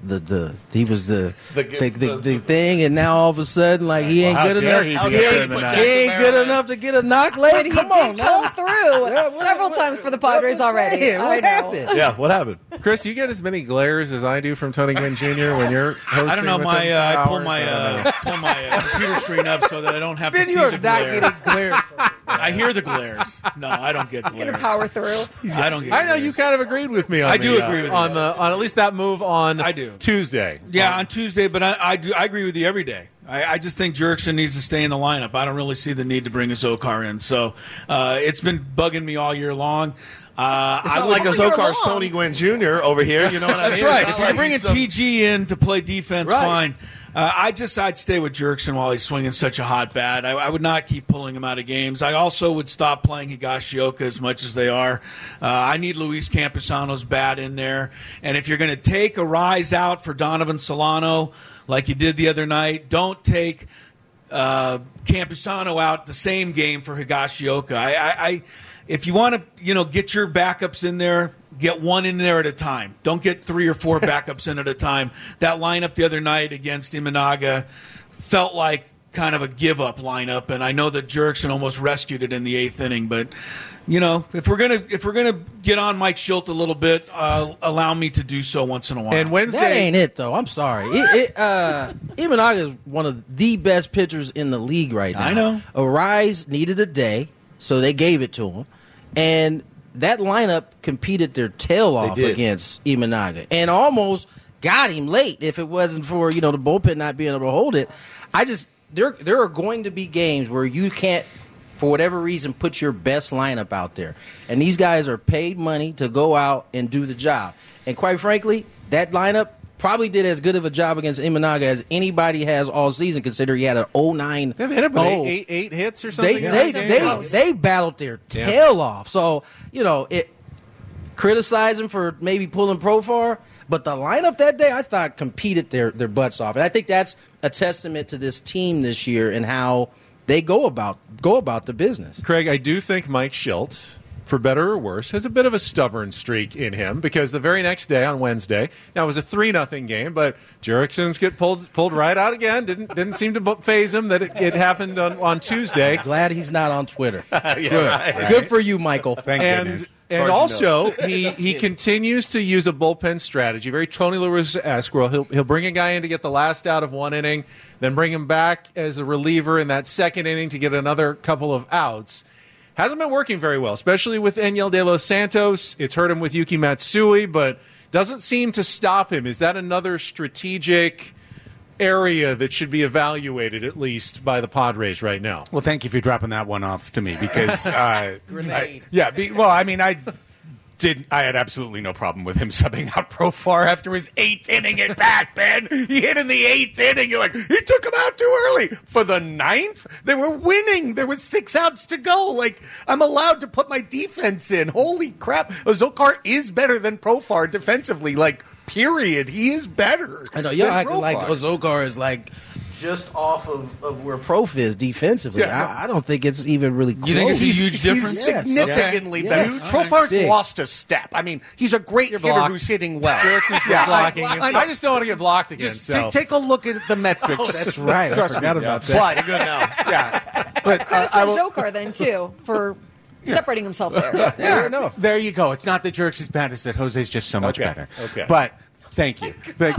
thing, and now all of a sudden, like, he ain't good enough. He ain't good enough to get a knock late. Come on, come through several times for the Padres already. What happened? Yeah, what happened? Chris, you get as many glares as I do from Tony Gwynn Jr. when you're hosting. I don't know. with him for I pull hours. my computer screen up so that I don't have to Ben, see you are the not glare. getting glared. I hear the glares. No, I don't get glares. Going to power through. I don't get I know glares. you kind of agreed with me on I do agree with you. on at least that move on I do. Tuesday. Yeah, on Tuesday, but I agree with you every day. I just think Jurickson needs to stay in the lineup. I don't really see the need to bring a Zokar in. So it's been bugging me all year long. It's not like a Zokar's Tony Gwynn Jr. over here. You know what I mean? That's right. It's If not you're like bringing some- TG in to play defense, Right. fine. I'd stay with Jurickson while he's swinging such a hot bat. I would not keep pulling him out of games. I also would stop playing Higashioka as much as they are. I need Luis Campusano's bat in there. And if you're going to take a rise out for Donovan Solano like you did the other night, don't take Campusano out the same game for Higashioka. If you want to, get your backups in there, Get one in there at a time. Don't get 3 or 4 backups in at a time. That lineup the other night against Imanaga felt like kind of a give-up lineup, and I know that Jurickson almost rescued it in the 8th inning. But if we're gonna get on Mike Schilt a little bit, allow me to do so once in a while. And Wednesday, that ain't it though. I'm sorry. Imanaga is one of the best pitchers in the league right now. I know. Arise needed a day, so they gave it to him, and that lineup competed their tail off against Imanaga and almost got him late. If it wasn't for the bullpen not being able to hold it, there are going to be games where you can't, for whatever reason, put your best lineup out there. And these guys are paid money to go out and do the job. And quite frankly, that lineup probably did as good of a job against Imanaga as anybody has all season, considering he had an 0-9. Yeah, they had about eight hits or something. They battled their tail off. So, criticize him for maybe pulling Profar, but the lineup that day I thought competed their butts off. And I think that's a testament to this team this year and how they go about the business. Craig, I do think Mike Schilt, for better or worse, has a bit of a stubborn streak in him, because the very next day on Wednesday, now it was a 3-0 game, but Jurickson's get pulled right out again. Didn't seem to faze him that it happened on Tuesday. Glad he's not on Twitter. Good. Right. Good for you, Michael. Thank goodness. And also, he continues to use a bullpen strategy, very Tony La Russa-esque, where he'll bring a guy in to get the last out of one inning, then bring him back as a reliever in that second inning to get another couple of outs. Hasn't been working very well, especially with Enyel De Los Santos. It's hurt him with Yuki Matsui, but doesn't seem to stop him. Is that another strategic area that should be evaluated, at least, by the Padres right now? Well, thank you for dropping that one off to me, because Grenade. I had absolutely no problem with him subbing out Profar after his 8th inning at bat, Ben. He hit in the 8th inning. You're like, he took him out too early. For the 9th, they were winning. There was 6 outs to go. Like, I'm allowed to put my defense in. Holy crap. Ozokar is better than Profar defensively. Like, period. He is better. I know. Y'all acting Profar. like Ozokar is like just off of where Prof is defensively. Yeah. I don't think it's even really close. You think it's a huge difference? He's significantly better. Yes. Profar's Big. lost a step. I mean, he's a great hitter blocked. who's hitting well. Jurickson's been blocking you. I just don't want to get blocked again. Just So take a look at the metrics. Oh, that's right. I Trust forgot me. about that. But, good now. Yeah. But Credit I to will, Zokar then too for separating himself there. yeah, there you go. It's not that Jerks is bad. It's that Jose's just so much better. Okay. But thank you.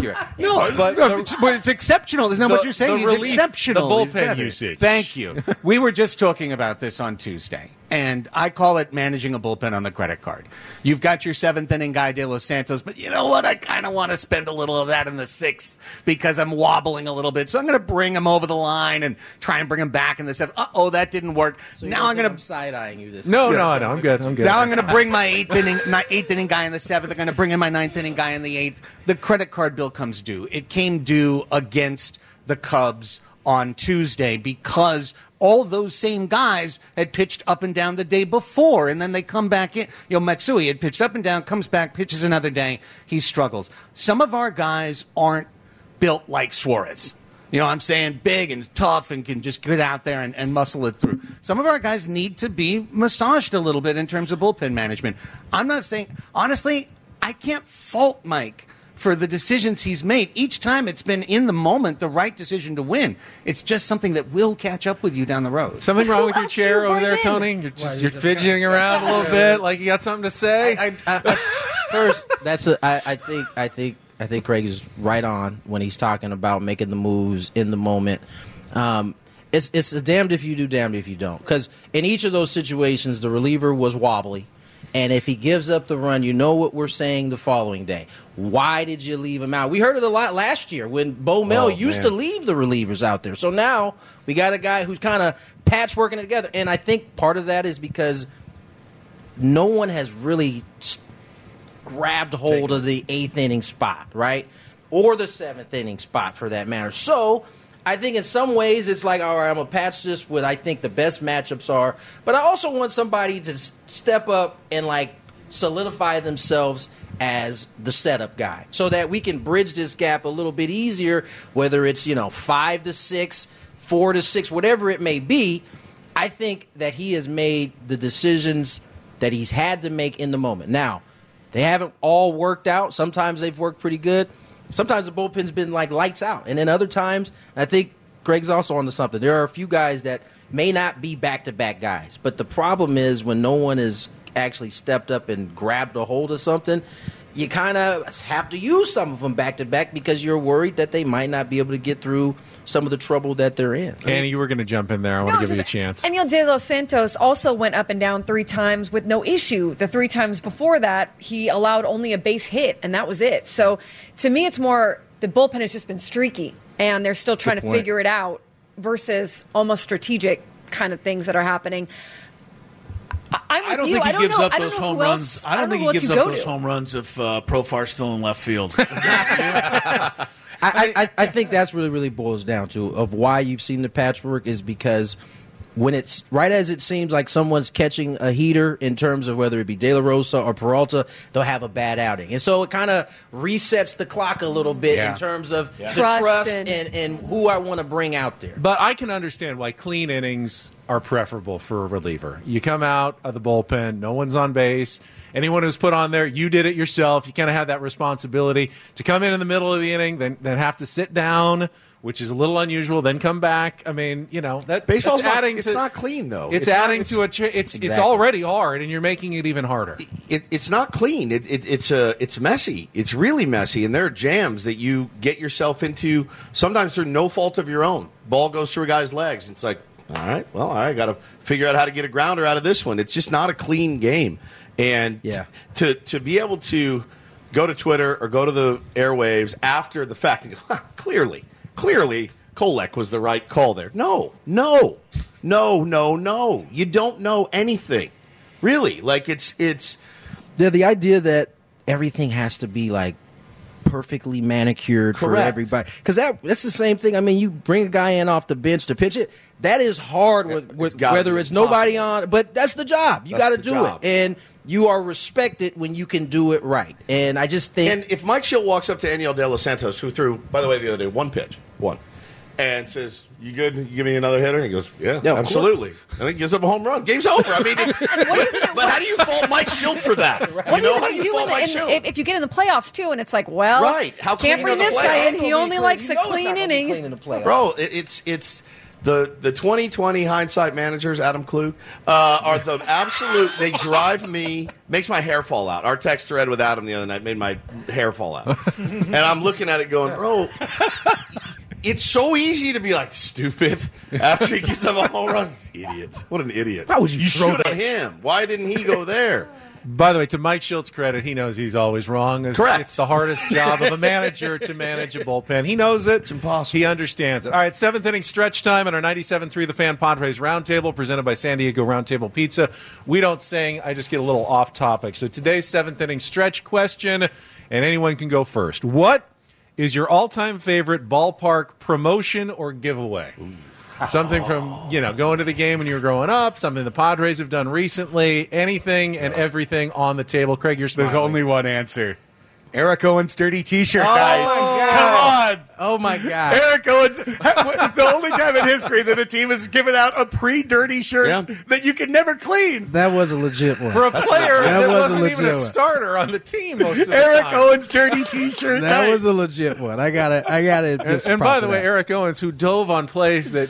No, but it's exceptional. Isn't that what you're saying? He's relief, exceptional. the He's bullpen better. usage. Thank you. We were just talking about this on Tuesday, and I call it managing a bullpen on the credit card. You've got your 7th inning guy, De Los Santos, but you know what? I kind of want to spend a little of that in the 6th because I'm wobbling a little bit. So I'm going to bring him over the line and try and bring him back in the 7th. Uh-oh, that didn't work. So now I'm going to side-eyeing you this. No, I'm good. Now I'm going to bring my 8th inning guy in the 7th. I'm going to bring in my 9th inning guy in the 8th. The credit card bill comes due. It came due against the Cubs on Tuesday because all those same guys had pitched up and down the day before, and then they come back in. Matsui had pitched up and down, comes back, pitches another day. He struggles. Some of our guys aren't built like Suarez. I'm saying big and tough and can just get out there and muscle it through. Some of our guys need to be massaged a little bit in terms of bullpen management. I'm not saying, honestly, I can't fault Mike for the decisions he's made. Each time it's been in the moment the right decision to win. It's just something that will catch up with you down the road. Something wrong with your else do you chair over bring there, in? Tony? You're fidgeting around a little bit, like you got something to say. First, I think Craig is right on when he's talking about making the moves in the moment. It's a damned if you do, damned if you don't. Because in each of those situations, the reliever was wobbly. And if he gives up the run, you know what we're saying the following day. Why did you leave him out? We heard it a lot last year when Bo Mel used to leave the relievers out there. So now we got a guy who's kind of patchworking it together. And I think part of that is because no one has really grabbed hold of the 8th inning spot, right? Or the 7th inning spot for that matter. So I think in some ways it's like, all right, I'm going to patch this with I think the best matchups are. But I also want somebody to step up and solidify themselves as the setup guy so that we can bridge this gap a little bit easier, whether it's, 5 to 6, 4 to 6, whatever it may be. I think that he has made the decisions that he's had to make in the moment. Now, They haven't all worked out. Sometimes they've worked pretty good. Sometimes the bullpen's been like lights out. And then other times, I think Greg's also onto something. There are a few guys that may not be back-to-back guys. But the problem is when no one has actually stepped up and grabbed a hold of something, you kind of have to use some of them back-to-back because you're worried that they might not be able to get through some of the trouble that they're in. Annie, you were going to jump in there. I want to give you a chance. Daniel De Los Santos also went up and down 3 times with no issue. The 3 times before that, he allowed only a base hit, and that was it. So to me, it's more the bullpen has just been streaky, and they're still trying to figure it out versus almost strategic kind of things that are happening. I don't think he gives up those home runs. I don't think he gives up those home runs if Profar's still in left field. I think that's really boils down to of why you've seen the patchwork is because when it's right as it seems like someone's catching a heater in terms of whether it be De La Rosa or Peralta, they'll have a bad outing. And so it kind of resets the clock a little bit in terms of the trust and who I want to bring out there. But I can understand why clean innings are preferable for a reliever. You come out of the bullpen, no one's on base. Anyone who's put on there, you did it yourself. You kind of have that responsibility to come in the middle of the inning, then have to sit down, which is a little unusual, then come back. I mean, that baseball's adding it's not clean though. It's adding to it's already hard, and you're making it even harder. It's not clean. It's messy. It's really messy, and there are jams that you get yourself into sometimes through no fault of your own. Ball goes through a guy's legs. It's like, all right, I got to figure out how to get a grounder out of this one. It's just not a clean game. And to be able to go to Twitter or go to the airwaves after the fact and go, clearly, Kolek was the right call there. No. You don't know anything. Really. Like, it's the idea that everything has to be, like, perfectly manicured for everybody. Because that's the same thing. I mean, you bring a guy in off the bench to pitch it. That is hard with whether it's nobody on. But that's the job. You got to do it. And you are respected when you can do it right. And I just think... And if Mike Schilt walks up to Daniel De Los Santos, who threw, by the way, the other day, one pitch, and says, you good? You give me another hitter? He goes, yeah absolutely. And he gives up a home run. Game's over. I mean, but how do you fault Mike Schilt for that? Right. How do you fault Mike Schilt? If you get in the playoffs, too, and it's like, how can't bring this guy in. He only likes a clean inning. Bro, it's the 2020 hindsight managers, Adam Klug, are the absolute, they drive me, makes my hair fall out. Our text thread with Adam the other night made my hair fall out. And I'm looking at it going, bro, it's so easy to be like, stupid, after he gets up a home run. Idiot. What an idiot. How would you shoot at him? Why didn't he go there? By the way, to Mike Schilt's credit, he knows he's always wrong. Correct. It's the hardest job of a manager to manage a bullpen. He knows it. It's impossible. He understands it. All right, 7th inning stretch time on our 97.3 The Fan Padres Roundtable, presented by San Diego Roundtable Pizza. We don't sing. I just get a little off topic. So today's 7th inning stretch question, and anyone can go first. What is your all-time favorite ballpark promotion or giveaway? Something from, going to the game when you were growing up, something the Padres have done recently, anything and everything on the table. Craig, you're smiling. There's only one answer. Eric Owens' dirty T-shirt, guys. My God. Come on. Oh, my God. Eric Owens, the only time in history that a team has given out a pre-dirty shirt that you can never clean. That was a legit one. For a player that wasn't even a starter on the team most of the Eric time. Owens' dirty T-shirt. That was a legit one. I got it. And by the way, Eric Owens, who dove on plays that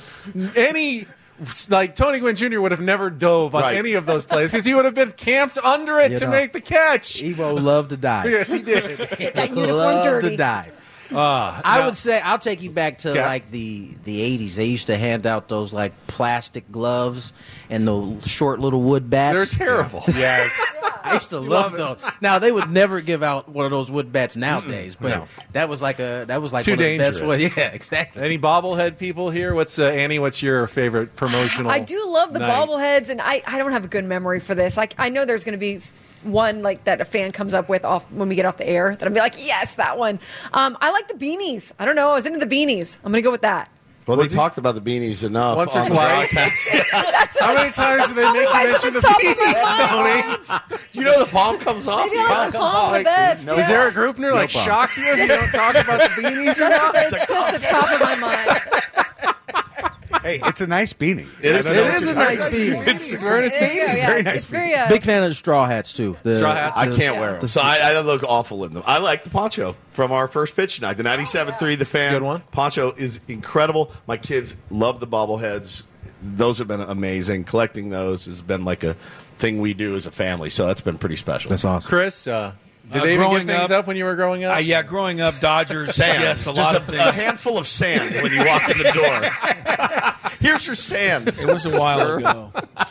Tony Gwynn Jr. would have never dove on any of those plays because he would have been camped under it to make the catch. Evo loved to dive. Yes, he did. That uniform loved dirty. to dive. I would say I'll take you back to like the 80s. They used to hand out those like plastic gloves and the short little wood bats. They're terrible. Yes. I used to love those. Now they would never give out one of those wood bats nowadays, but that was like too one of the dangerous. best ones. Yeah, exactly. Any bobblehead people here? What's Annie? What's your favorite promotional? I do love the night? bobbleheads, and I don't have a good memory for this. I know there's going to be one like that a fan comes up with off when we get off the air that I'm be like, yes, that one. I like the beanies. I don't know. I was into the beanies. I'm going to go with that. Well, they talked about the beanies enough. Once or twice. How many times do they make you mention the beanies, Tony? You know the palm comes off. Maybe I like the palm the best. Is Eric Grupner shock you if you don't talk about the beanies enough? It's just at the top of my mind. Hey, it's a nice beanie. It is a nice beanie. It's wearing his beanie. It's a very nice beanie. Big fan of the straw hats, too. Straw hats? I can't wear them. So I look awful in them. I like the poncho from our first pitch night, the 97.3 The Fan. Good one. Poncho is incredible. My kids love the bobbleheads. Those have been amazing. Collecting those has been like a thing we do as a family, so that's been pretty special. That's awesome. Chris, did they even give things up when you were growing up? Yeah, growing up, Dodgers. Sand. Yes, a Just lot of things. A handful of sand when you walk in the door. Here's your sand. It was a while ago.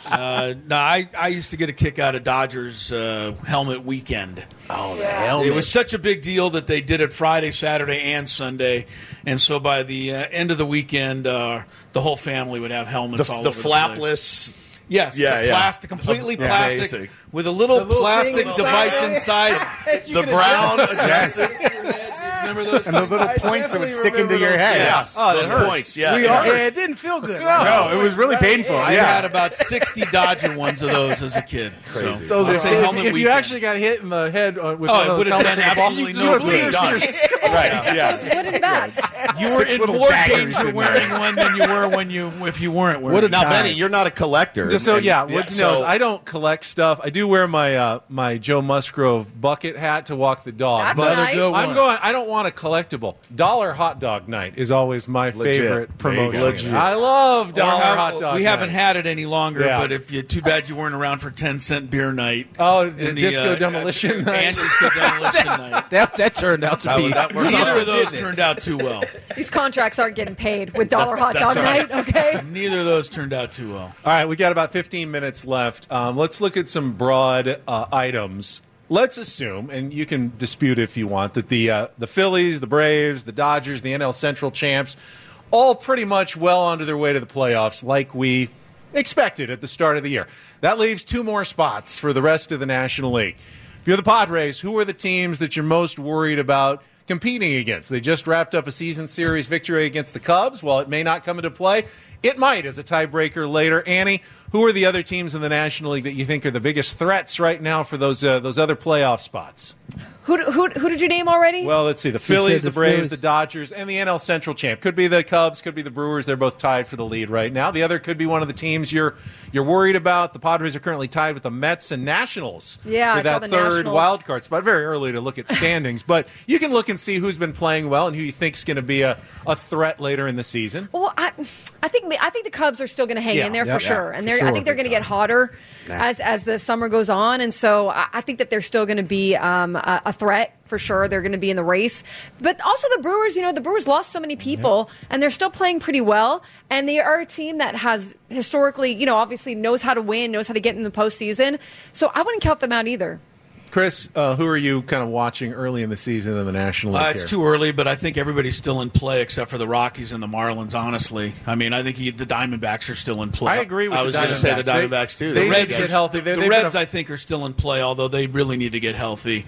No, I used to get a kick out of Dodgers helmet weekend. Oh, the helmet. It was such a big deal that they did it Friday, Saturday, and Sunday. And so by the end of the weekend, the whole family would have helmets all The over the place. flapless. Yes, Yeah, the yeah. plastic, completely plastic, Amazing. with a little plastic thing device inside. The brown adjusted. Remember those? And the little points that would stick into your head. Yeah. Oh, those that hurts. points. Yeah. It didn't feel good. No, it was really painful. I Yeah. had about 60 Dodger ones of those as a kid. So, Those I'll are- say helmet If you weekend. actually got hit in the head with Oh, one it of would those have helmets done in the ball, absolutely you no would have good. done. Right, yeah. Wooden bats. You were 6 in little more daggers danger in wearing there. one than you were if you weren't wearing it. Now, Benny, you're not a collector. Just so And- Woods knows I don't collect stuff. I do wear my my Joe Musgrove bucket hat to walk the dog. That's but nice. I'm going. I don't want a collectible. Dollar hot dog night is always my favorite promotion. Legit. I love dollar hot dog. We haven't night. had it any longer, Yeah. but if you too bad you weren't around for 10-cent beer night. Oh, the in Disco Demolition night. and Disco Demolition night. That turned out to be. that worked Neither out. of those turned out too well. These contracts aren't getting paid with dollar hot dog night, okay? Neither of those turned out too well. All right, we got about 15 minutes left. Let's look at some broad items. Let's assume, and you can dispute if you want, that the Phillies, the Braves, the Dodgers, the NL Central champs, all pretty much well on their way to the playoffs like we expected at the start of the year. That leaves 2 more spots for the rest of the National League. If you're the Padres, who are the teams that you're most worried about competing against? They just wrapped up a season series victory against the Cubs. While it may not come into play, it might as a tiebreaker later. Annie, who are the other teams in the National League that you think are the biggest threats right now for those other playoff spots? Who did you name already? Well, let's see. The Phillies, the the Braves, Phillies. the Dodgers, and the NL Central champ. Could be the Cubs, could be the Brewers. They're both tied for the lead right now. The other could be one of the teams you're worried about. The Padres are currently tied with the Mets and Nationals Yeah, for I saw that the third Nationals. wild card spot. Very early to look at standings, but you can look and see who's been playing well and who you think is going to be a threat later in the season. Well, I think the Cubs are still going to hang Yeah, in there yeah, for sure, yeah, and for I think they're going to get hotter as the summer goes on, and so I think that they're still going to be a threat for sure. They're going to be in the race, but also the Brewers. The Brewers lost so many people, and they're still playing pretty well, and they are a team that has historically, obviously knows how to win, knows how to get in the postseason. So I wouldn't count them out either. Chris, who are you kind of watching early in the season in the National League? It's here? too early, but I think everybody's still in play except for the Rockies and the Marlins, honestly. I mean, I think the Diamondbacks are still in play. I agree with I the was Diamondbacks. going to say the Diamondbacks, too. They The need Reds to get healthy. The Reds, I think, are still in play, although they really need to get healthy.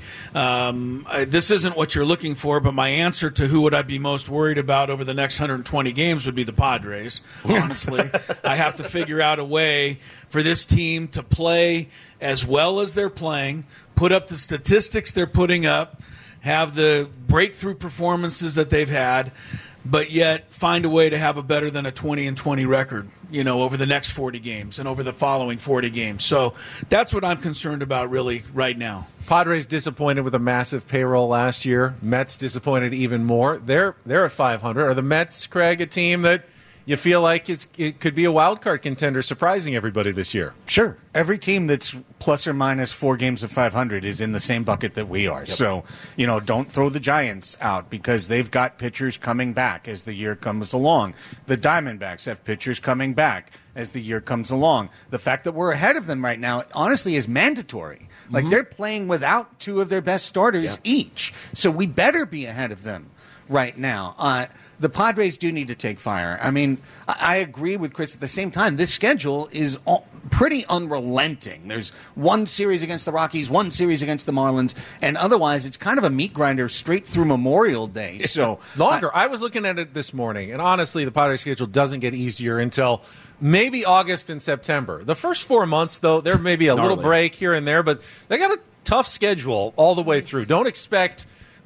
This isn't what you're looking for, but my answer to who would I be most worried about over the next 120 games would be the Padres, honestly. I have to figure out a way for this team to play as well as they're playing, put up the statistics they're putting up, have the breakthrough performances that they've had, but yet find a way to have a better than a 20-20 record, over the next 40 games and over the following 40 games. So that's what I'm concerned about really right now. Padres disappointed with a massive payroll last year. Mets disappointed even more. They're at 500. Are the Mets, Craig, a team that you feel like it could be a wild card contender, surprising everybody this year? Sure. Every team that's plus or minus 4 games of 500 is in the same bucket that we are. Yep. So, don't throw the Giants out because they've got pitchers coming back as the year comes along. The Diamondbacks have pitchers coming back as the year comes along. The fact that we're ahead of them right now, honestly, is mandatory. Like, they're playing without 2 of their best starters each. So we better be ahead of them right now. The Padres do need to take fire. I mean, I agree with Chris. At the same time, this schedule is pretty unrelenting. There's 1 series against the Rockies, 1 series against the Marlins, and otherwise it's kind of a meat grinder straight through Memorial Day. So longer. I was looking at it this morning, and honestly, the Padres schedule doesn't get easier until maybe August and September. The first 4 months, though, there may be a little break here and there, but they got a tough schedule all the way through. Don't expect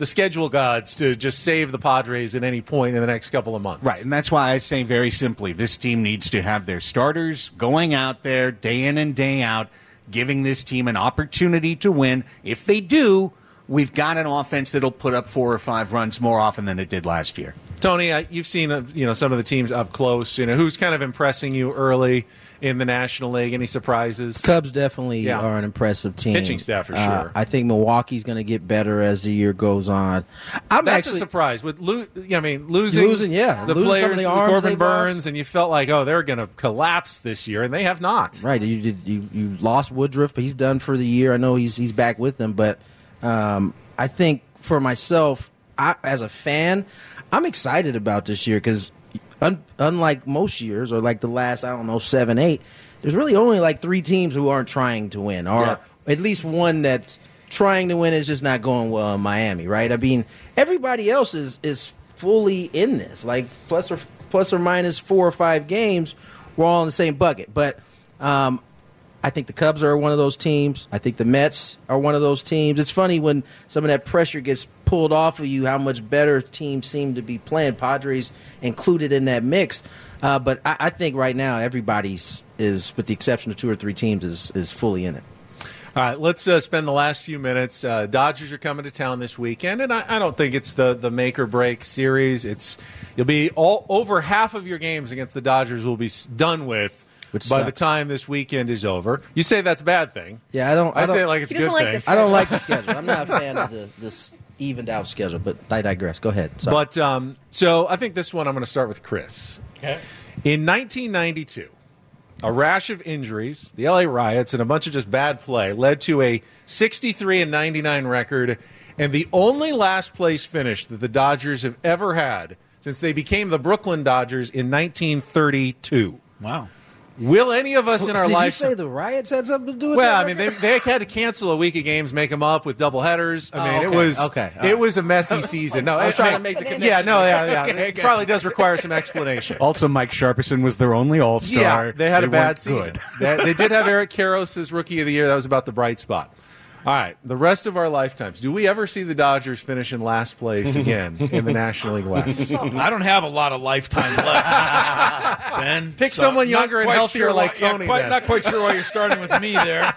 the schedule gods to just save the Padres at any point in the next couple of months. Right, and that's why I say very simply, this team needs to have their starters going out there day in and day out, giving this team an opportunity to win. If they do, we've got an offense that'll put up 4 or 5 runs more often than it did last year. Tony, you've seen some of the teams up close. Who's kind of impressing you early in the National League? Any surprises? Cubs definitely are an impressive team. Pitching staff for sure. I think Milwaukee's going to get better as the year goes on. That's a surprise with losing the players, some of the arms Corbin Burns, and you felt like they're going to collapse this year, and they have not. Right, you lost Woodruff, but he's done for the year. I know he's back with them, but I think for myself, as a fan, I'm excited about this year because unlike most years or like the last, 7, 8, there's really only like 3 teams who aren't trying to win, or at least one that's trying to win is just not going well in Miami, right? I mean, everybody else is fully in this, like plus or minus 4 or 5 games, we're all in the same bucket. But I think the Cubs are one of those teams. I think the Mets are one of those teams. It's funny when some of that pressure gets pulled off of you, how much better teams seem to be playing. Padres included in that mix. But I think right now everybody's is, with the exception of 2 or 3 teams, is fully in it. All right, let's spend the last few minutes. Dodgers are coming to town this weekend, and I don't think it's the make or break series. You'll be over half of your games against the Dodgers will be done with by the time this weekend is over. You say that's a bad thing. Yeah, I don't. I say it like it's a good thing. I don't like the schedule. I'm not a fan of this evened out schedule, but I digress. Go ahead. Sorry. But so I think this one I'm going to start with Chris. Okay. In 1992, a rash of injuries, the LA Riots, and a bunch of just bad play led to a 63-99 record, and the only last place finish that the Dodgers have ever had since they became the Brooklyn Dodgers in 1932. Wow. Will any of us in our life... Did you say the Riots had something to do with Well, that? I mean, they had to cancel a week of games, make them up with doubleheaders. I mean, it was a messy season. No, I was trying to make the connection. Yeah. It probably does require some explanation. Also, Mike Sharpison was their only All-Star. Yeah, they had a bad season. They did have Eric Karros as Rookie of the Year. That was about the bright spot. All right, the rest of our lifetimes, do we ever see the Dodgers finish in last place again in the National League West? I don't have a lot of lifetime left, Ben. Pick someone younger and healthier like Tony. Not quite sure why you're starting with me there.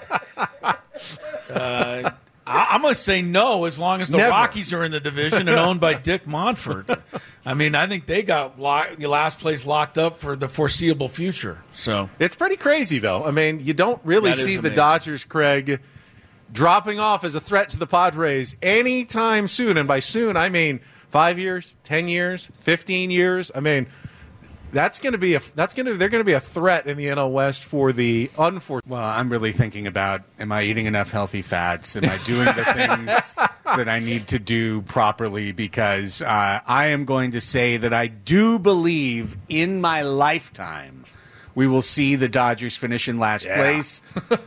I'm going to say no as long as the Rockies are in the division and owned by Dick Monfort. I mean, I think they got last place locked up for the foreseeable future. So it's pretty crazy, though. I mean, you don't really see the Dodgers, Craig, dropping off as a threat to the Padres anytime soon. And by soon, I mean 5 years, 10 years, 15 years. I mean, they're going to be a threat in the NL West for the unfortunate. Well, I'm really thinking about, am I eating enough healthy fats? Am I doing the things that I need to do properly? Because I am going to say that I do believe in my lifetime we will see the Dodgers finish in last place.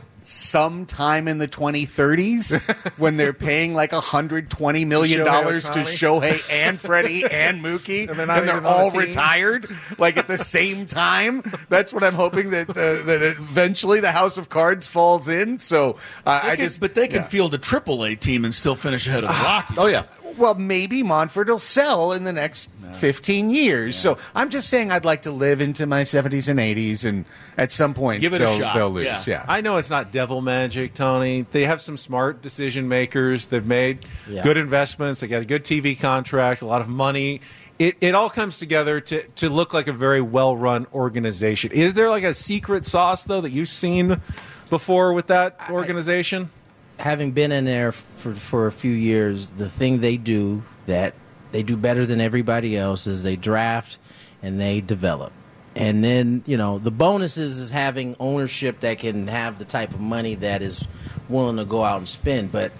Sometime in the 2030s when they're paying like $120 million to Shohei and Freddie and Mookie, and they're all retired like at the same time. That's what I'm hoping that eventually the House of Cards falls in. So but they can field a AAA team and still finish ahead of the Rockies. Oh yeah. Well, maybe Monfort will sell in the next 15 years. Yeah. So I'm just saying I'd like to live into my 70s and 80s, and at some point give it a shot. They'll lose. Yeah. I know it's not devil magic, Tony. They have some smart decision makers. They've made good investments. They got a good TV contract, a lot of money. It all comes together to look like a very well-run organization. Is there like a secret sauce, though, that you've seen before with that organization? Having been in there for a few years, the thing they do that they do better than everybody else is they draft and they develop. And then, the bonuses is having ownership that can have the type of money that is willing to go out and spend. But,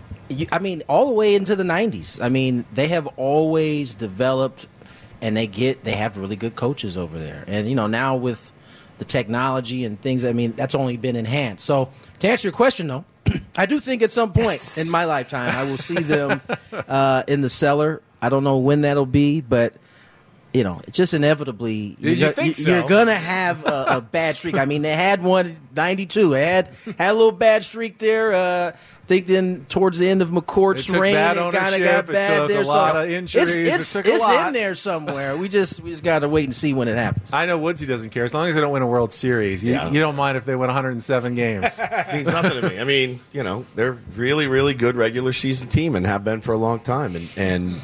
all the way into the 90s, they have always developed, and they have really good coaches over there. And, now with the technology and things, that's only been enhanced. So to answer your question, though, I do think at some point in my lifetime I will see them in the cellar. I don't know when that'll be, but it's just inevitably you're going to have a bad streak. They had one in 92. They had a little bad streak there. think then towards the end of McCourt's reign, it kind of got bad there. A lot of injuries. It's in there somewhere. We just got to wait and see when it happens. I know Woodsy doesn't care as long as they don't win a World Series. You don't mind if they win 107 games. It means nothing to me. I mean, they're really, really good regular season team and have been for a long time. And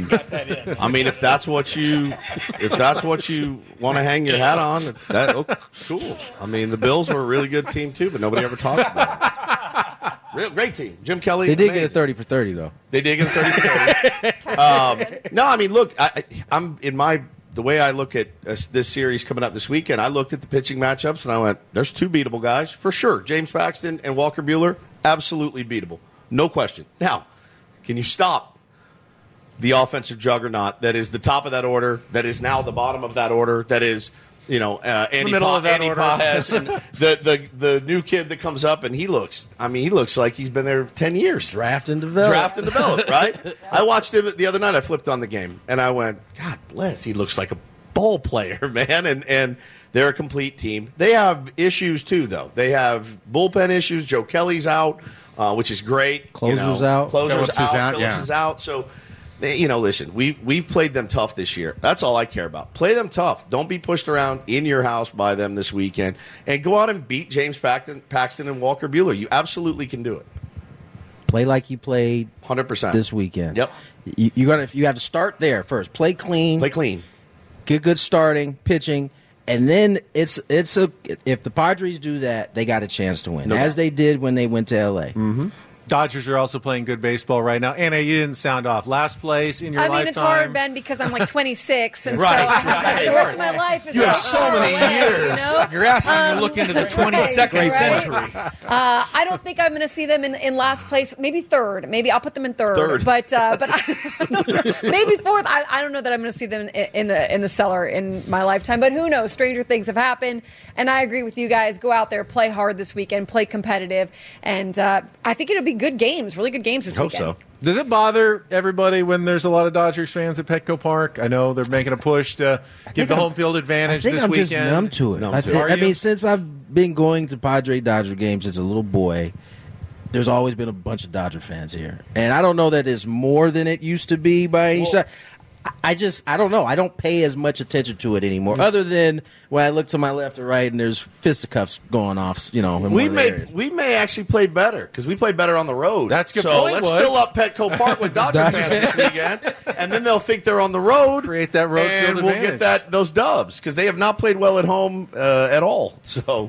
I mean, if that's what you want to hang your hat on, cool. I mean, the Bills were a really good team too, but nobody ever talks about it. Great team. Jim Kelly. They did get a 30 for 30 though. They did get a 30 for 30. No, I mean, look, I'm in the way I look at this series coming up this weekend. I looked at the pitching matchups and I went, "There's two beatable guys for sure. James Paxton and Walker Buehler, absolutely beatable, no question." Now, can you stop the offensive juggernaut that is the top of that order, that is now the bottom of that order, that is Andy Paez and the new kid that comes up, and he looks like he's been there 10 years. Draft and develop, right? I watched him the other night. I flipped on the game, and I went, God bless, he looks like a ball player, man, and they're a complete team. They have issues, too, though. They have bullpen issues. Joe Kelly's out, which is great. Closer's out. Phillips is out, so... listen, we've played them tough this year. That's all I care about. Play them tough. Don't be pushed around in your house by them this weekend. And go out and beat James Paxton and Walker Buehler. You absolutely can do it. Play like you played 100% this weekend. Yep. You have to start there first. Play clean. Get good starting, pitching. And then if the Padres do that, they got a chance to win, as they did when they went to L.A. Mm-hmm. Dodgers are also playing good baseball right now. Anna, you didn't sound off. Last place in your lifetime. I mean, it's hard, Ben, because I'm like 26, and right, so the rest of my life is you have so many years. You're asking me to look into the 22nd century. I don't think I'm going to see them in last place. Maybe third. Maybe I'll put them in third. But I don't know. Maybe fourth. I don't know that I'm going to see them in the cellar in my lifetime. But who knows? Stranger things have happened. And I agree with you guys. Go out there, play hard this weekend, play competitive, and I think it'll be good games, really good games this weekend. Hope so. Does it bother everybody when there's a lot of Dodgers fans at Petco Park? I know they're making a push to give the home field advantage this weekend. I'm just numb to it. I mean, since I've been going to Padre-Dodger games as a little boy, there's always been a bunch of Dodger fans here. And I don't know that it's more than it used to be by any shot. I don't know. I don't pay as much attention to it anymore, other than when I look to my left or right and there's fisticuffs going off. We may actually play better because we play better on the road. That's good. So let's fill up Petco Park with Dodger fans this weekend, and then they'll think they're on the road. Create that road field advantage. And we'll get those dubs because they have not played well at home at all. So.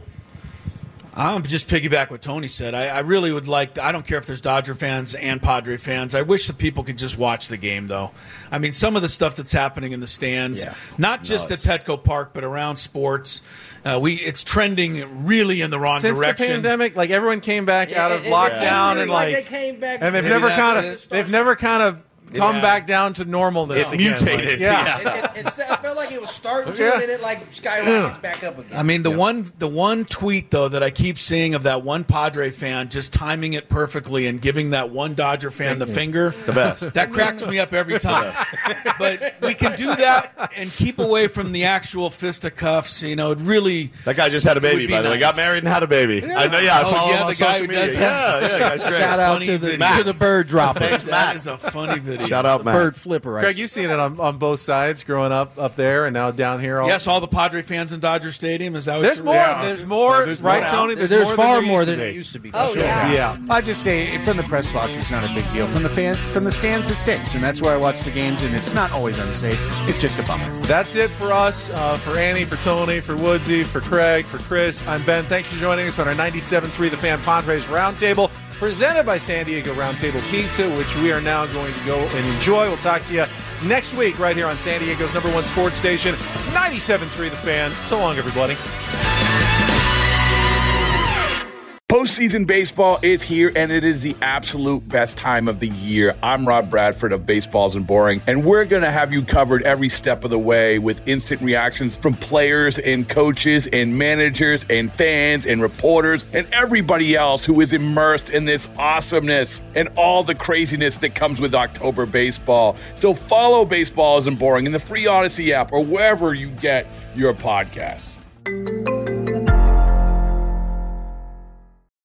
I'm just piggyback what Tony said. I really would like I don't care if there's Dodger fans and Padre fans. I wish the people could just watch the game, though. I mean, some of the stuff that's happening in the stands, not just at Petco Park, but around sports, it's trending really in the wrong direction. Since the pandemic, like everyone came back out of lockdown and they came back, and they've never kind of come back down to normalness. It mutated. It felt like it was starting to, and it like skyrockets back up again. I mean, the one tweet though that I keep seeing of that one Padre fan just timing it perfectly and giving that one Dodger fan the finger, the best. That cracks me up every time. But we can do that and keep away from the actual fisticuffs. It really. That guy just had a baby, by the way. Got married and had a baby. Yeah. I know. Yeah, I follow him on the guy social who media. does that. Guy's great. Shout out to the bird dropper. That is a funny video. Shout out, Matt. Bird flipper. Right? Craig, you've seen it on both sides, growing up there and now down here. Yes, all the Padre fans in Dodger Stadium. Is that what there's more? There's more, right, Tony? There's far more than it used to be. Oh, sure. yeah. I just say from the press box, it's not a big deal. From the stands, it stinks, and that's where I watch the games. And it's not always unsafe. It's just a bummer. That's it for us. For Annie, for Tony, for Woodsy, for Craig, for Chris. I'm Ben. Thanks for joining us on our 97.3 The Fan Padres Roundtable, presented by San Diego Roundtable Pizza, which we are now going to go and enjoy. We'll talk to you next week right here on San Diego's #1 sports station, 97.3 The Fan. So long, everybody. Postseason baseball is here, and it is the absolute best time of the year. I'm Rob Bradford of Baseballs and Boring, and we're going to have you covered every step of the way with instant reactions from players and coaches and managers and fans and reporters and everybody else who is immersed in this awesomeness and all the craziness that comes with October baseball. So follow Baseballs and Boring in the free Odyssey app or wherever you get your podcasts.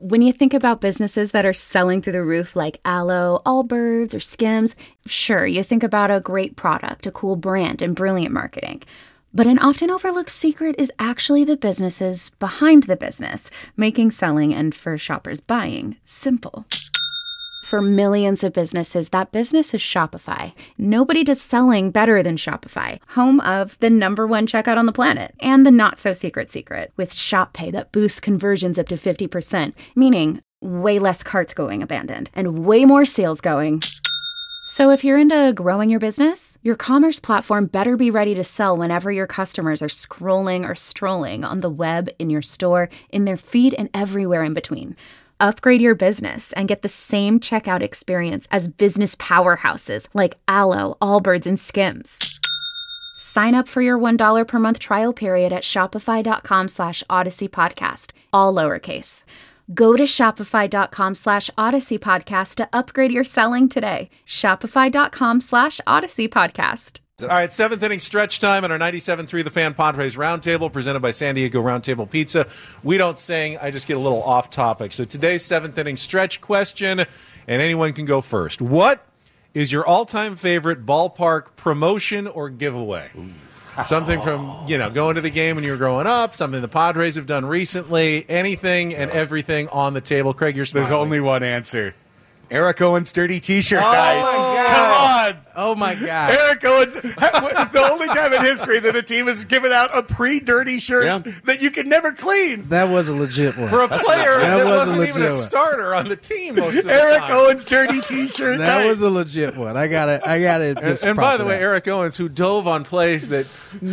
When you think about businesses that are selling through the roof like Aloe, Allbirds, or Skims, sure, you think about a great product, a cool brand, and brilliant marketing. But an often overlooked secret is actually the businesses behind the business, making selling and, for shoppers, buying simple. For millions of businesses, that business is Shopify. Nobody does selling better than Shopify, home of the #1 checkout on the planet and the not-so-secret secret with Shop Pay that boosts conversions up to 50%, meaning way less carts going abandoned and way more sales going. So if you're into growing your business, your commerce platform better be ready to sell whenever your customers are scrolling or strolling on the web, in your store, in their feed, and everywhere in between. Upgrade your business and get the same checkout experience as business powerhouses like Aloe, Allbirds, and Skims. Sign up for your $1 per month trial period at shopify.com/Odyssey Podcast, all lowercase. Go to shopify.com/Odyssey Podcast to upgrade your selling today. Shopify.com/Odyssey Podcast. All right, 7th inning stretch time on our 97.3 The Fan Padres Roundtable, presented by San Diego Roundtable Pizza. We don't sing, I just get a little off topic. So today's 7th inning stretch question, and anyone can go first. What is your all-time favorite ballpark promotion or giveaway? Something from, going to the game when you were growing up, something the Padres have done recently, anything and everything on the table. Craig, you're smiling. There's only one answer. Eric Owens' dirty T-shirt, guys. my God. Come on. Oh, my God. Eric Owens, the only time in history that a team has given out a pre-dirty shirt that you can never clean. That was a legit one. For a player that was wasn't a even a legit one. starter on the team most of the Eric time. Owens' dirty T-shirt. That was a legit one. I got it. And by the way, Eric Owens, who dove on plays that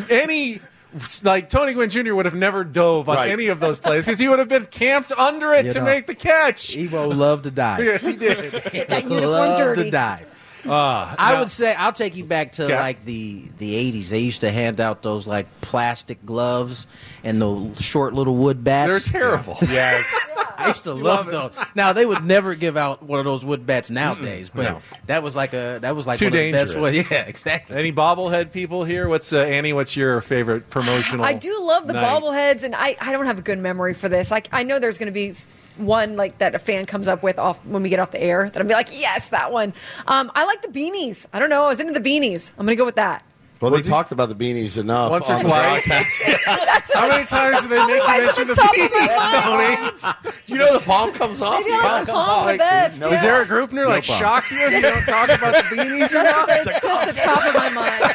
Tony Gwynn Jr. would have never dove on any of those plays because he would have been camped under it to make the catch. Evo loved to dive. Yes, he did. That uniform Loved dirty. to dive. I would say I'll take you back to like the 80s. They used to hand out those like plastic gloves and the short little wood bats. They're terrible. Yes. I used to love those. Now they would never give out one of those wood bats nowadays, but that was like too one of the dangerous. best ones. Yeah, exactly. Any bobblehead people here? What's Annie? What's your favorite promotional? I do love the night? bobbleheads, and I don't have a good memory for this. Like, I know there's going to be one like that a fan comes up with off when we get off the air that I'll be like, yes, that one. I like the beanies. I don't know. I was into the beanies. I'm going to go with that. Well, they talked about the beanies enough. Once or on the twice. broadcast. How many times do they make you mention the beanies, Tony? You know the palm comes off? Maybe I like the palm the best. Is Eric Grupner shock you if you don't talk about the beanies enough? It's just the top of my mind.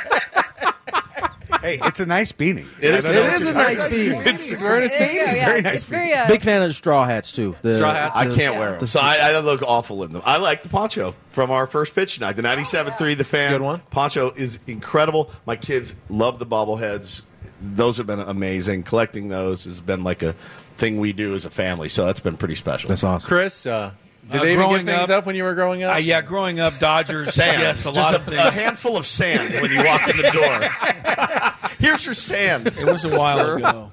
Hey, it's a nice beanie. It is a nice beanie. It's wearing its beanie. It's a very nice It's very, beanie. Big fan of the straw hats too. Straw hats? I can't wear them, so I look awful in them. I like the poncho from our first pitch night, the 97.3 The Fan. Good one. Poncho is incredible. My kids love the bobbleheads. Those have been amazing. Collecting those has been like a thing we do as a family, so that's been pretty special. That's awesome. Chris, did they even growing give things up- up when you were growing up? Yeah, growing up, Dodgers. Sand. Yes, a Just lot of a things. handful of sand when you walk in the door. Here's your sand. It was a while sir. ago.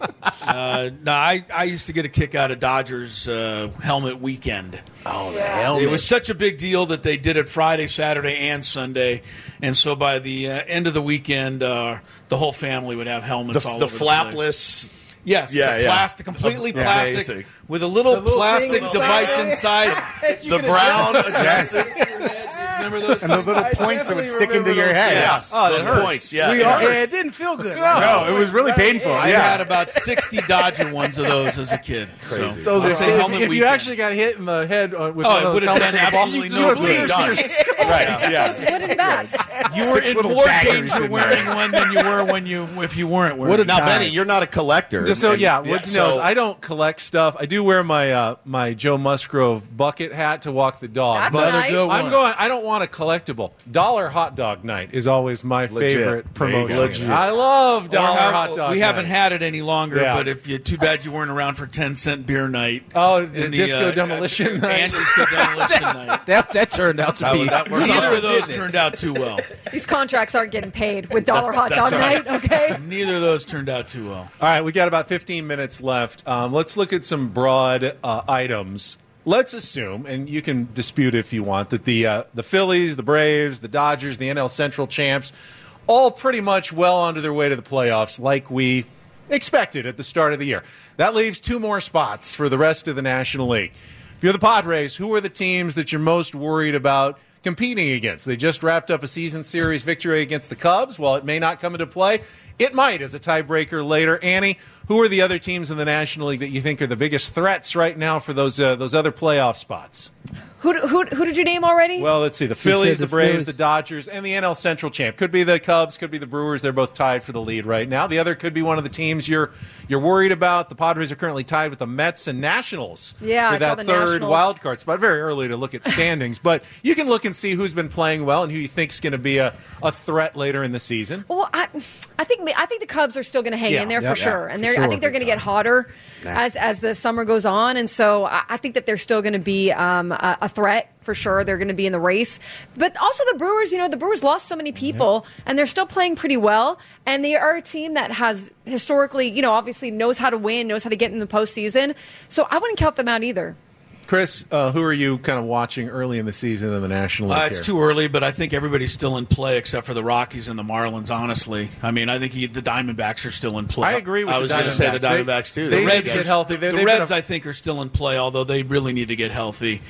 No, I used to get a kick out of Dodgers helmet weekend. Oh, the helmet. It was such a big deal that they did it Friday, Saturday, and Sunday. And so by the end of the weekend, the whole family would have helmets all The over the place. flapless. Yes, Yeah, the yeah. plastic, completely plastic, Amazing. with a little plastic thing device inside. The brown adjusted. Remember those? And the little points that would stick into your head. Yeah. Oh, that those hurts. points. Yeah. We it all, hurts. yeah, it didn't feel good. No, it was really painful. I Yeah. had about 60 Dodger ones of those as a kid. So Those I'd are- say helmet if you weekend. actually got hit in the head with Oh, one it of those would have helmets, done absolutely you no would good. pierce your skull. Right. Yeah. Wooden bats. You were in little more daggers danger in wearing there. one than you were if you weren't wearing What a it. Now, time. Benny, you're not a collector. Just so And- Woods knows, so- I don't collect stuff. I do wear my my Joe Musgrove bucket hat to walk the dog. That's but nice. I'm going. I don't want a collectible. Dollar hot dog night is always my favorite There you go. promotion. Legit. I love dollar hot dog. We haven't night. had it any longer, Yeah. but too bad you weren't around for 10-cent beer night. Oh, the And disco demolition night. and disco demolition night. That turned out to be. that worked Neither out. of those turned out too well. These contracts aren't getting paid with dollar hot That's dog right. night, okay? Neither of those turned out too well. All right, we got about 15 minutes left. Let's look at some broad items. Let's assume, and you can dispute if you want, that the Phillies, the Braves, the Dodgers, the NL Central champs, all pretty much well on their way to the playoffs like we expected at the start of the year. That leaves two more spots for the rest of the National League. If you're the Padres, who are the teams that you're most worried about competing against? They just wrapped up a season series victory against the Cubs. While it may not come into play, it might as a tiebreaker later. Annie, who are the other teams in the National League that you think are the biggest threats right now for those other playoff spots? Who did you name already? Well, let's see. The Phillies, the Braves, Phillies. the Dodgers, and the NL Central champ. Could be the Cubs, could be the Brewers. They're both tied for the lead right now. The other could be one of the teams you're worried about. The Padres are currently tied with the Mets and Nationals Yeah, for I saw that the third Nationals. wild card spot. Very early to look at standings, but you can look and see who's been playing well and who you think is going to be a threat later in the season. Well, I think the Cubs are still going to hang Yeah. in there Yep. for sure, and for I sure. think they're going to get hotter as the summer goes on, and so I think that they're still going to be a threat for sure. They're going to be in the race, but also the Brewers. The Brewers lost so many people, and they're still playing pretty well, and they are a team that has historically, obviously knows how to win, knows how to get in the postseason. So I wouldn't count them out either. Chris, who are you kind of watching early in the season in the National League? It's here? too early, but I think everybody's still in play except for the Rockies and the Marlins, honestly. I mean, I think the Diamondbacks are still in play. I agree with I was the going to say the Diamondbacks. Diamondbacks, too. They The need Reds to get healthy. The Reds, I think, are still in play, although they really need to get healthy.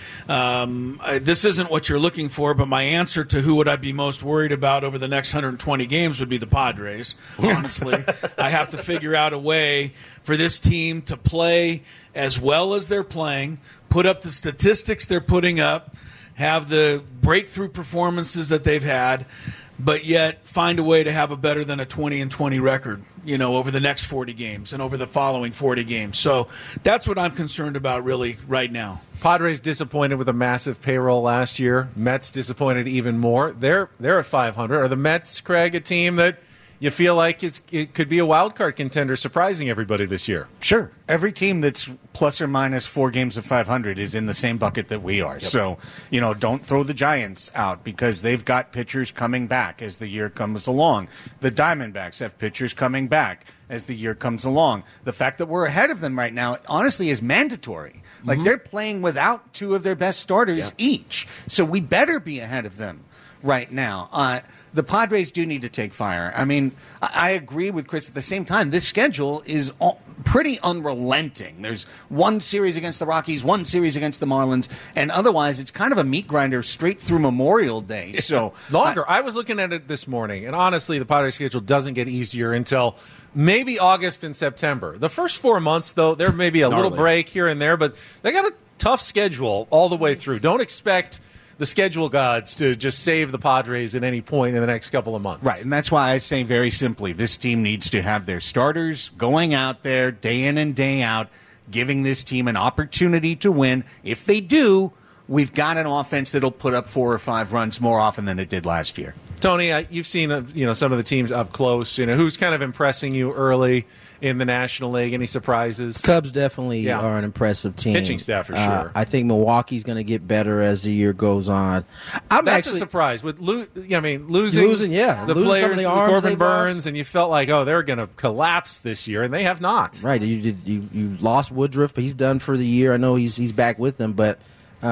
This isn't what you're looking for, but my answer to who would I be most worried about over the next 120 games would be the Padres, honestly. I have to figure out a way for this team to play as well as they're playing, put up the statistics they're putting up, have the breakthrough performances that they've had, but yet find a way to have a better than a 20-20 record, over the next 40 games and over the following 40 games. So that's what I'm concerned about really right now. Padres disappointed with a massive payroll last year. Mets disappointed even more. They're at 500. Are the Mets, Craig, a team that you feel like it could be a wild card contender, surprising everybody this year? Sure. Every team that's plus or minus 4 games of 500 is in the same bucket that we are. Yep. So, don't throw the Giants out because they've got pitchers coming back as the year comes along. The Diamondbacks have pitchers coming back as the year comes along. The fact that we're ahead of them right now, honestly, is mandatory. Like, they're playing without 2 of their best starters each. So we better be ahead of them right now. The Padres do need to take fire. I mean, I agree with Chris. At the same time, this schedule is pretty unrelenting. There's one series against the Rockies, one series against the Marlins, and otherwise it's kind of a meat grinder straight through Memorial Day. So longer. I was looking at it this morning, and honestly, the Padres schedule doesn't get easier until maybe August and September. The first 4 months, though, there may be a little break here and there, but they got a tough schedule all the way through. Don't expect the schedule gods to just save the Padres at any point in the next couple of months. Right, and that's why I say very simply, this team needs to have their starters going out there day in and day out, giving this team an opportunity to win. If they do, we've got an offense that'll put up 4 or 5 runs more often than it did last year. Tony, you've seen some of the teams up close. Who's kind of impressing you early in the National League? Any surprises? Cubs definitely are an impressive team. Pitching staff for sure. I think Milwaukee's going to get better as the year goes on. That's a surprise with losing yeah, the losing players, some of the arms Corbin they've Burns, lost. and you felt like they're going to collapse this year, and they have not. Right, you lost Woodruff, but he's done for the year. I know he's back with them, but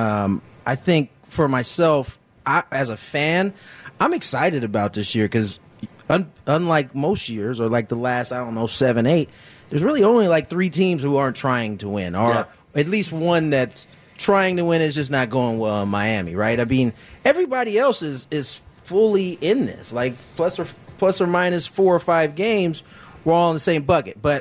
I think for myself, as a fan, I'm excited about this year because unlike most years or like the last, 7, 8, there's really only like 3 teams who aren't trying to win, or at least one that's trying to win is just not going well in Miami, right? I mean, everybody else is fully in this, like plus or minus 4 or 5 games, we're all in the same bucket. But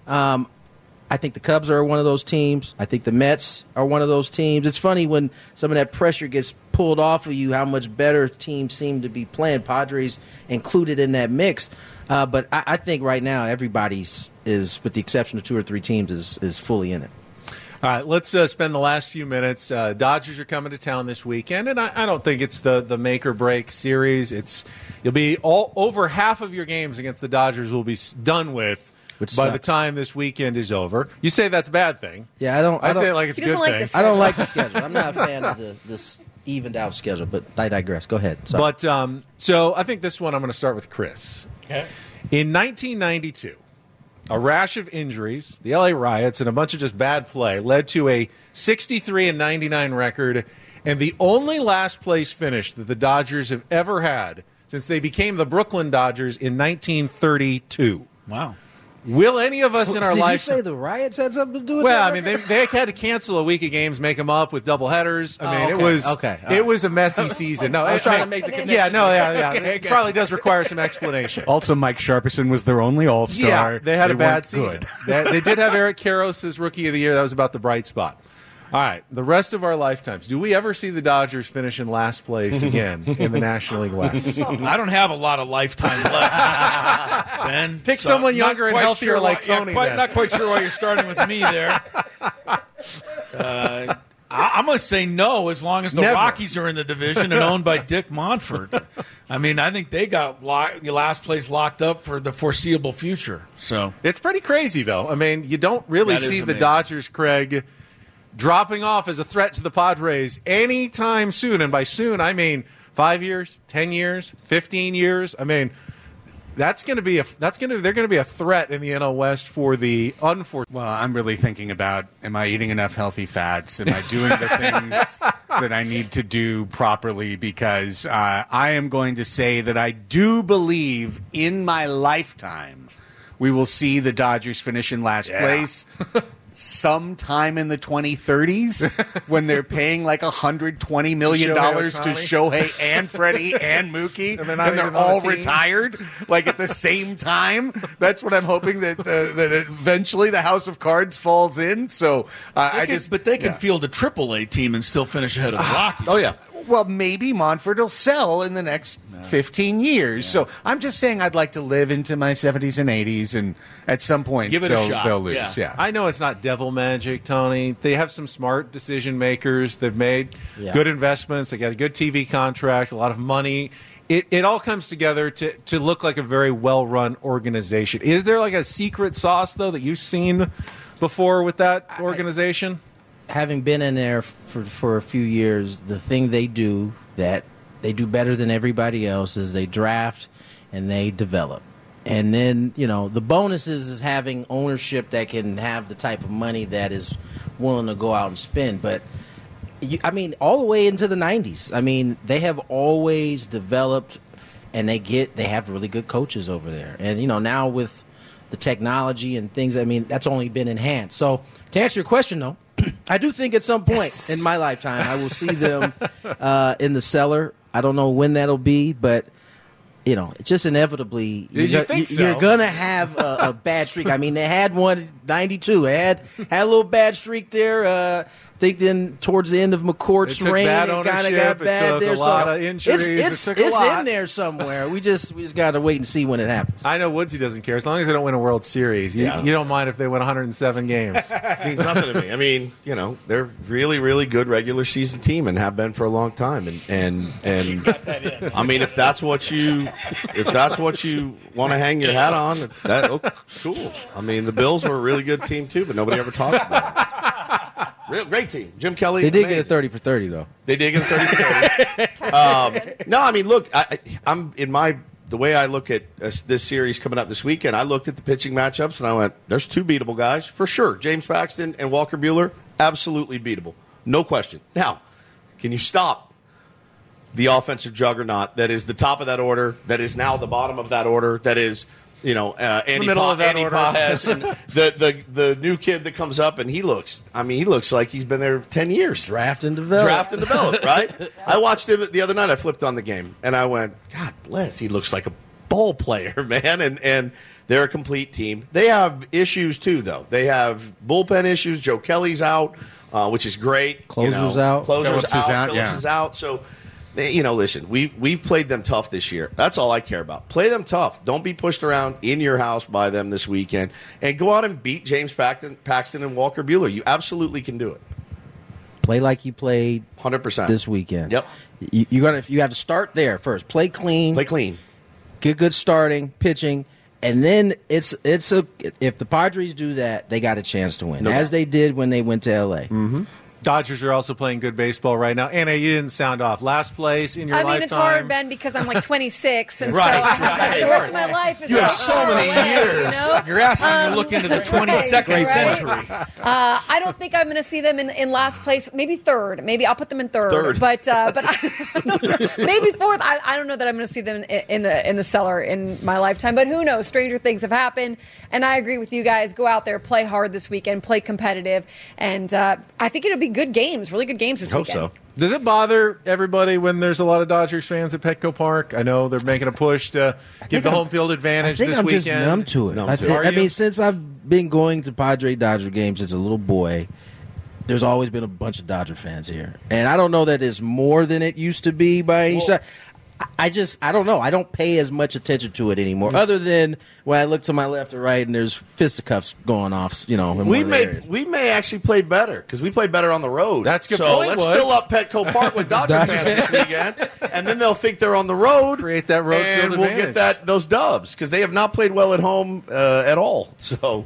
I think the Cubs are one of those teams. I think the Mets are one of those teams. It's funny when some of that pressure gets pulled off of you, how much better teams seem to be playing. Padres included in that mix. But I think right now everybody's is, with the exception of 2 or 3 teams, is fully in it. All right, let's spend the last few minutes. Dodgers are coming to town this weekend, and I don't think it's the make or break series. You'll be over half of your games against the Dodgers will be done with by the time this weekend is over. You say that's a bad thing. Yeah, I say it like it's a good thing. I don't like the schedule. I'm not a fan of this evened out schedule, but I digress. Go ahead. Sorry. But so I think this one I'm going to start with Chris. Okay. In 1992, a rash of injuries, the LA riots, and a bunch of just bad play led to a 63-99 record, and the only last place finish that the Dodgers have ever had since they became the Brooklyn Dodgers in 1932. Wow. Will any of us in our Did life? you say the riots had something to do with Well, that? I mean, they had to cancel a week of games, make them up with double headers. I mean, okay. it was Okay. All it right. was a messy season. No, I was trying to make the connection. Yeah, no, yeah. Okay, It probably does require some explanation. Also, Mike Sharperson was their only All-Star. Yeah, they had a bad weren't season. good. They did have Eric Karros as Rookie of the Year. That was about the bright spot. All right, the rest of our lifetimes. Do we ever see the Dodgers finish in last place again in the National League West? I don't have a lot of lifetime left. Ben, Pick someone not younger and quite healthier sure like Tony, then. Not quite sure why you're starting with me there. I'm going to say no as long as the Never. Rockies are in the division and owned by Dick Monfort. I mean, I think they got last place locked up for the foreseeable future. So It's pretty crazy, though. I mean, you don't really That is see the amazing. Dodgers, Craig, dropping off as a threat to the Padres anytime soon. And by soon, I mean 5 years, 10 years, 15 years. I mean, they're going to be a threat in the NL West for the unfortunate. Well, I'm really thinking about, am I eating enough healthy fats? Am I doing the things that I need to do properly? Because I am going to say that I do believe in my lifetime we will see the Dodgers finish in last place. Sometime in the 2030s when they're paying like $120 million to Shohei and Freddie and Mookie, and they're all retired like at the same time. That's what I'm hoping that eventually the House of Cards falls in. So but they can field a AAA team and still finish ahead of the Rockies. Oh, yeah. Well, maybe Monfort will sell in the next 15 years. So I'm just saying I'd like to live into my 70s and 80s, and at some point Give it a shot. they'll lose. Yeah. I know it's not devil magic, Tony. They have some smart decision makers. They've made good investments. They got a good TV contract, a lot of money. It all comes together to look like a very well-run organization. Is there like a secret sauce, though, that you've seen before with that organization? Having been in there for a few years, the thing they do that they do better than everybody else is they draft and they develop. And then, the bonuses is having ownership that can have the type of money that is willing to go out and spend. But, all the way into the 90s, they have always developed, and they have really good coaches over there. And, now with the technology and things, that's only been enhanced. So to answer your question, though, I do think at some point in my lifetime I will see them in the cellar. I don't know when that'll be, but just inevitably you're going to have a bad streak. They had one in 92. They had a little bad streak there. I think then towards the end of McCourt's reign, it kind of got bad there. A lot of injuries. It's in there somewhere. We just got to wait and see when it happens. I know Woodsy doesn't care as long as they don't win a World Series. You don't mind if they win 107 games. It means nothing to me. They're really, really good regular season team and have been for a long time. And if that's what you want to hang your hat on, cool. The Bills were a really good team too, but nobody ever talks about it. Great team. Jim Kelly. They did amazing. get a 30 for 30, though. They did get a 30 for 30. No, look, I'm in the way I look at this series coming up this weekend, I looked at the pitching matchups and I went, there's two beatable guys for sure. James Paxton and Walker Buehler, absolutely beatable. No question. Now, can you stop the offensive juggernaut that is the top of that order, that is now the bottom of that order, that is Andy Pages and the new kid that comes up, and he looks like he's been there 10 years. Draft and develop, right? I watched him the other night. I flipped on the game, and I went, God bless, he looks like a ball player, man, and they're a complete team. They have issues, too, though. They have bullpen issues. Joe Kelly's out, which is great. Closer's out. Phillips is yeah. out, so... listen, we've played them tough this year. That's all I care about. Play them tough. Don't be pushed around in your house by them this weekend. And go out and beat James Paxton and Walker Buehler. You absolutely can do it. Play like you played 100% this weekend. Yep. You have to start there first. Play clean. Get good starting, pitching. And then if the Padres do that, they got a chance to win, as they did when they went to L.A. Mm-hmm. Dodgers are also playing good baseball right now. Anna, you didn't sound off. Last place in your lifetime. I mean, it's hard, Ben, because I'm like 26, and Right, so right. the rest of my life is You have like so many away, years. You know? You're asking me to look into the 22nd Right. century. I don't think I'm going to see them in last place. Maybe third. Maybe I'll put them in third. But maybe fourth. I don't know that I'm going to see them in the cellar in my lifetime. But who knows? Stranger things have happened. And I agree with you guys. Go out there, play hard this weekend, play competitive, and I think it'll be good games, really good games this Hope weekend. so. Does it bother everybody when there's a lot of Dodgers fans at Petco Park? I know they're making a push to give the home field advantage I think this I'm weekend. just numb to it. Are I you? mean, since I've been going to Padre-Dodger games as a little boy, there's always been a bunch of Dodger fans here. And I don't know that it's more than it used to be by any shot. I don't know. I don't pay as much attention to it anymore, other than when I look to my left or right and there's fisticuffs going off, in one of the areas. We may actually play better because we play better on the road. That's a good so point, let's Woods. fill up Petco Park with Dodger fans this weekend, and then they'll think they're on the road. Create that road and field we'll advantage. get those dubs because they have not played well at home at all. So.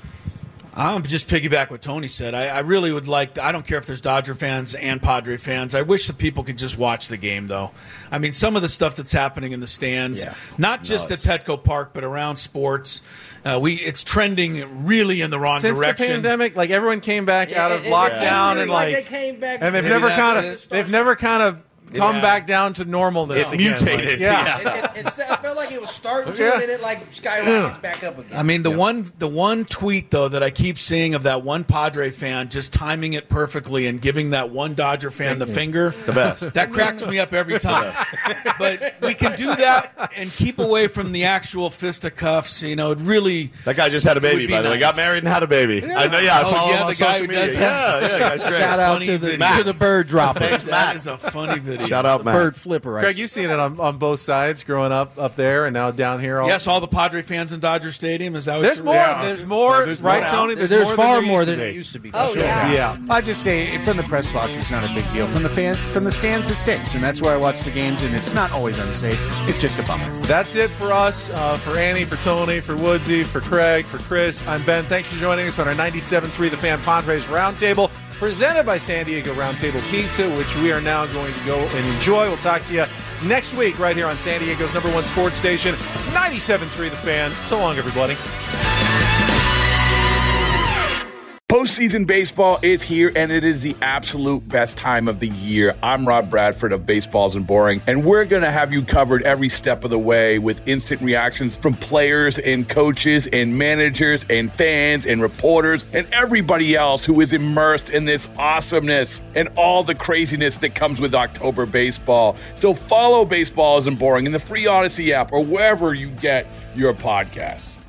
I'm just piggyback what Tony said. I really would like. I don't care if there's Dodger fans and Padre fans. I wish the people could just watch the game, though. I mean, some of the stuff that's happening in the stands, not just at Petco Park, but around sports, it's trending really in the wrong Since direction. the pandemic, like everyone came back out of lockdown and they came back. and they've Maybe never that's kind of come back down to normalness. It again. mutated. It felt like it was starting to, and then it skyrockets back up again. I mean, the one tweet though that I keep seeing of that one Padre fan just timing it perfectly and giving that one Dodger fan the finger, The best. that cracks me up every time. But we can do that and keep away from the actual fisticuffs. It really. That guy just had a Would baby, be by the way. nice. Got married and had a baby. I know. Yeah, I follow him on the guy social who does media. that? Yeah, guy's great. Shout out Funny to video. the bird dropper, That is a funny video. Shout out, Matt. bird flipper. Craig, you've seen it on both sides, growing up there and now down here. Yes, all the Padre fans in Dodger Stadium. Is that what There's you're more. referring There's to? more. There's Right, more Tony? There's more far than more there than it used used to be. Oh, for sure. yeah. Yeah. I just say from the press box, it's not a big deal. From the stands, it stinks, and that's where I watch the games. And it's not always unsafe. It's just a bummer. That's it for us. For Annie, for Tony, for Woodsy, for Craig, for Chris. I'm Ben. Thanks for joining us on our 97.3 The Fan Padres Roundtable, presented by San Diego Roundtable Pizza, which we are now going to go and enjoy. We'll talk to you next week right here on San Diego's #1 sports station, 97.3 The Fan. So long, everybody. Postseason baseball is here, and it is the absolute best time of the year. I'm Rob Bradford of Baseballs and Boring, and we're going to have you covered every step of the way with instant reactions from players and coaches and managers and fans and reporters and everybody else who is immersed in this awesomeness and all the craziness that comes with October baseball. So follow Baseballs and Boring in the free Odyssey app or wherever you get your podcasts.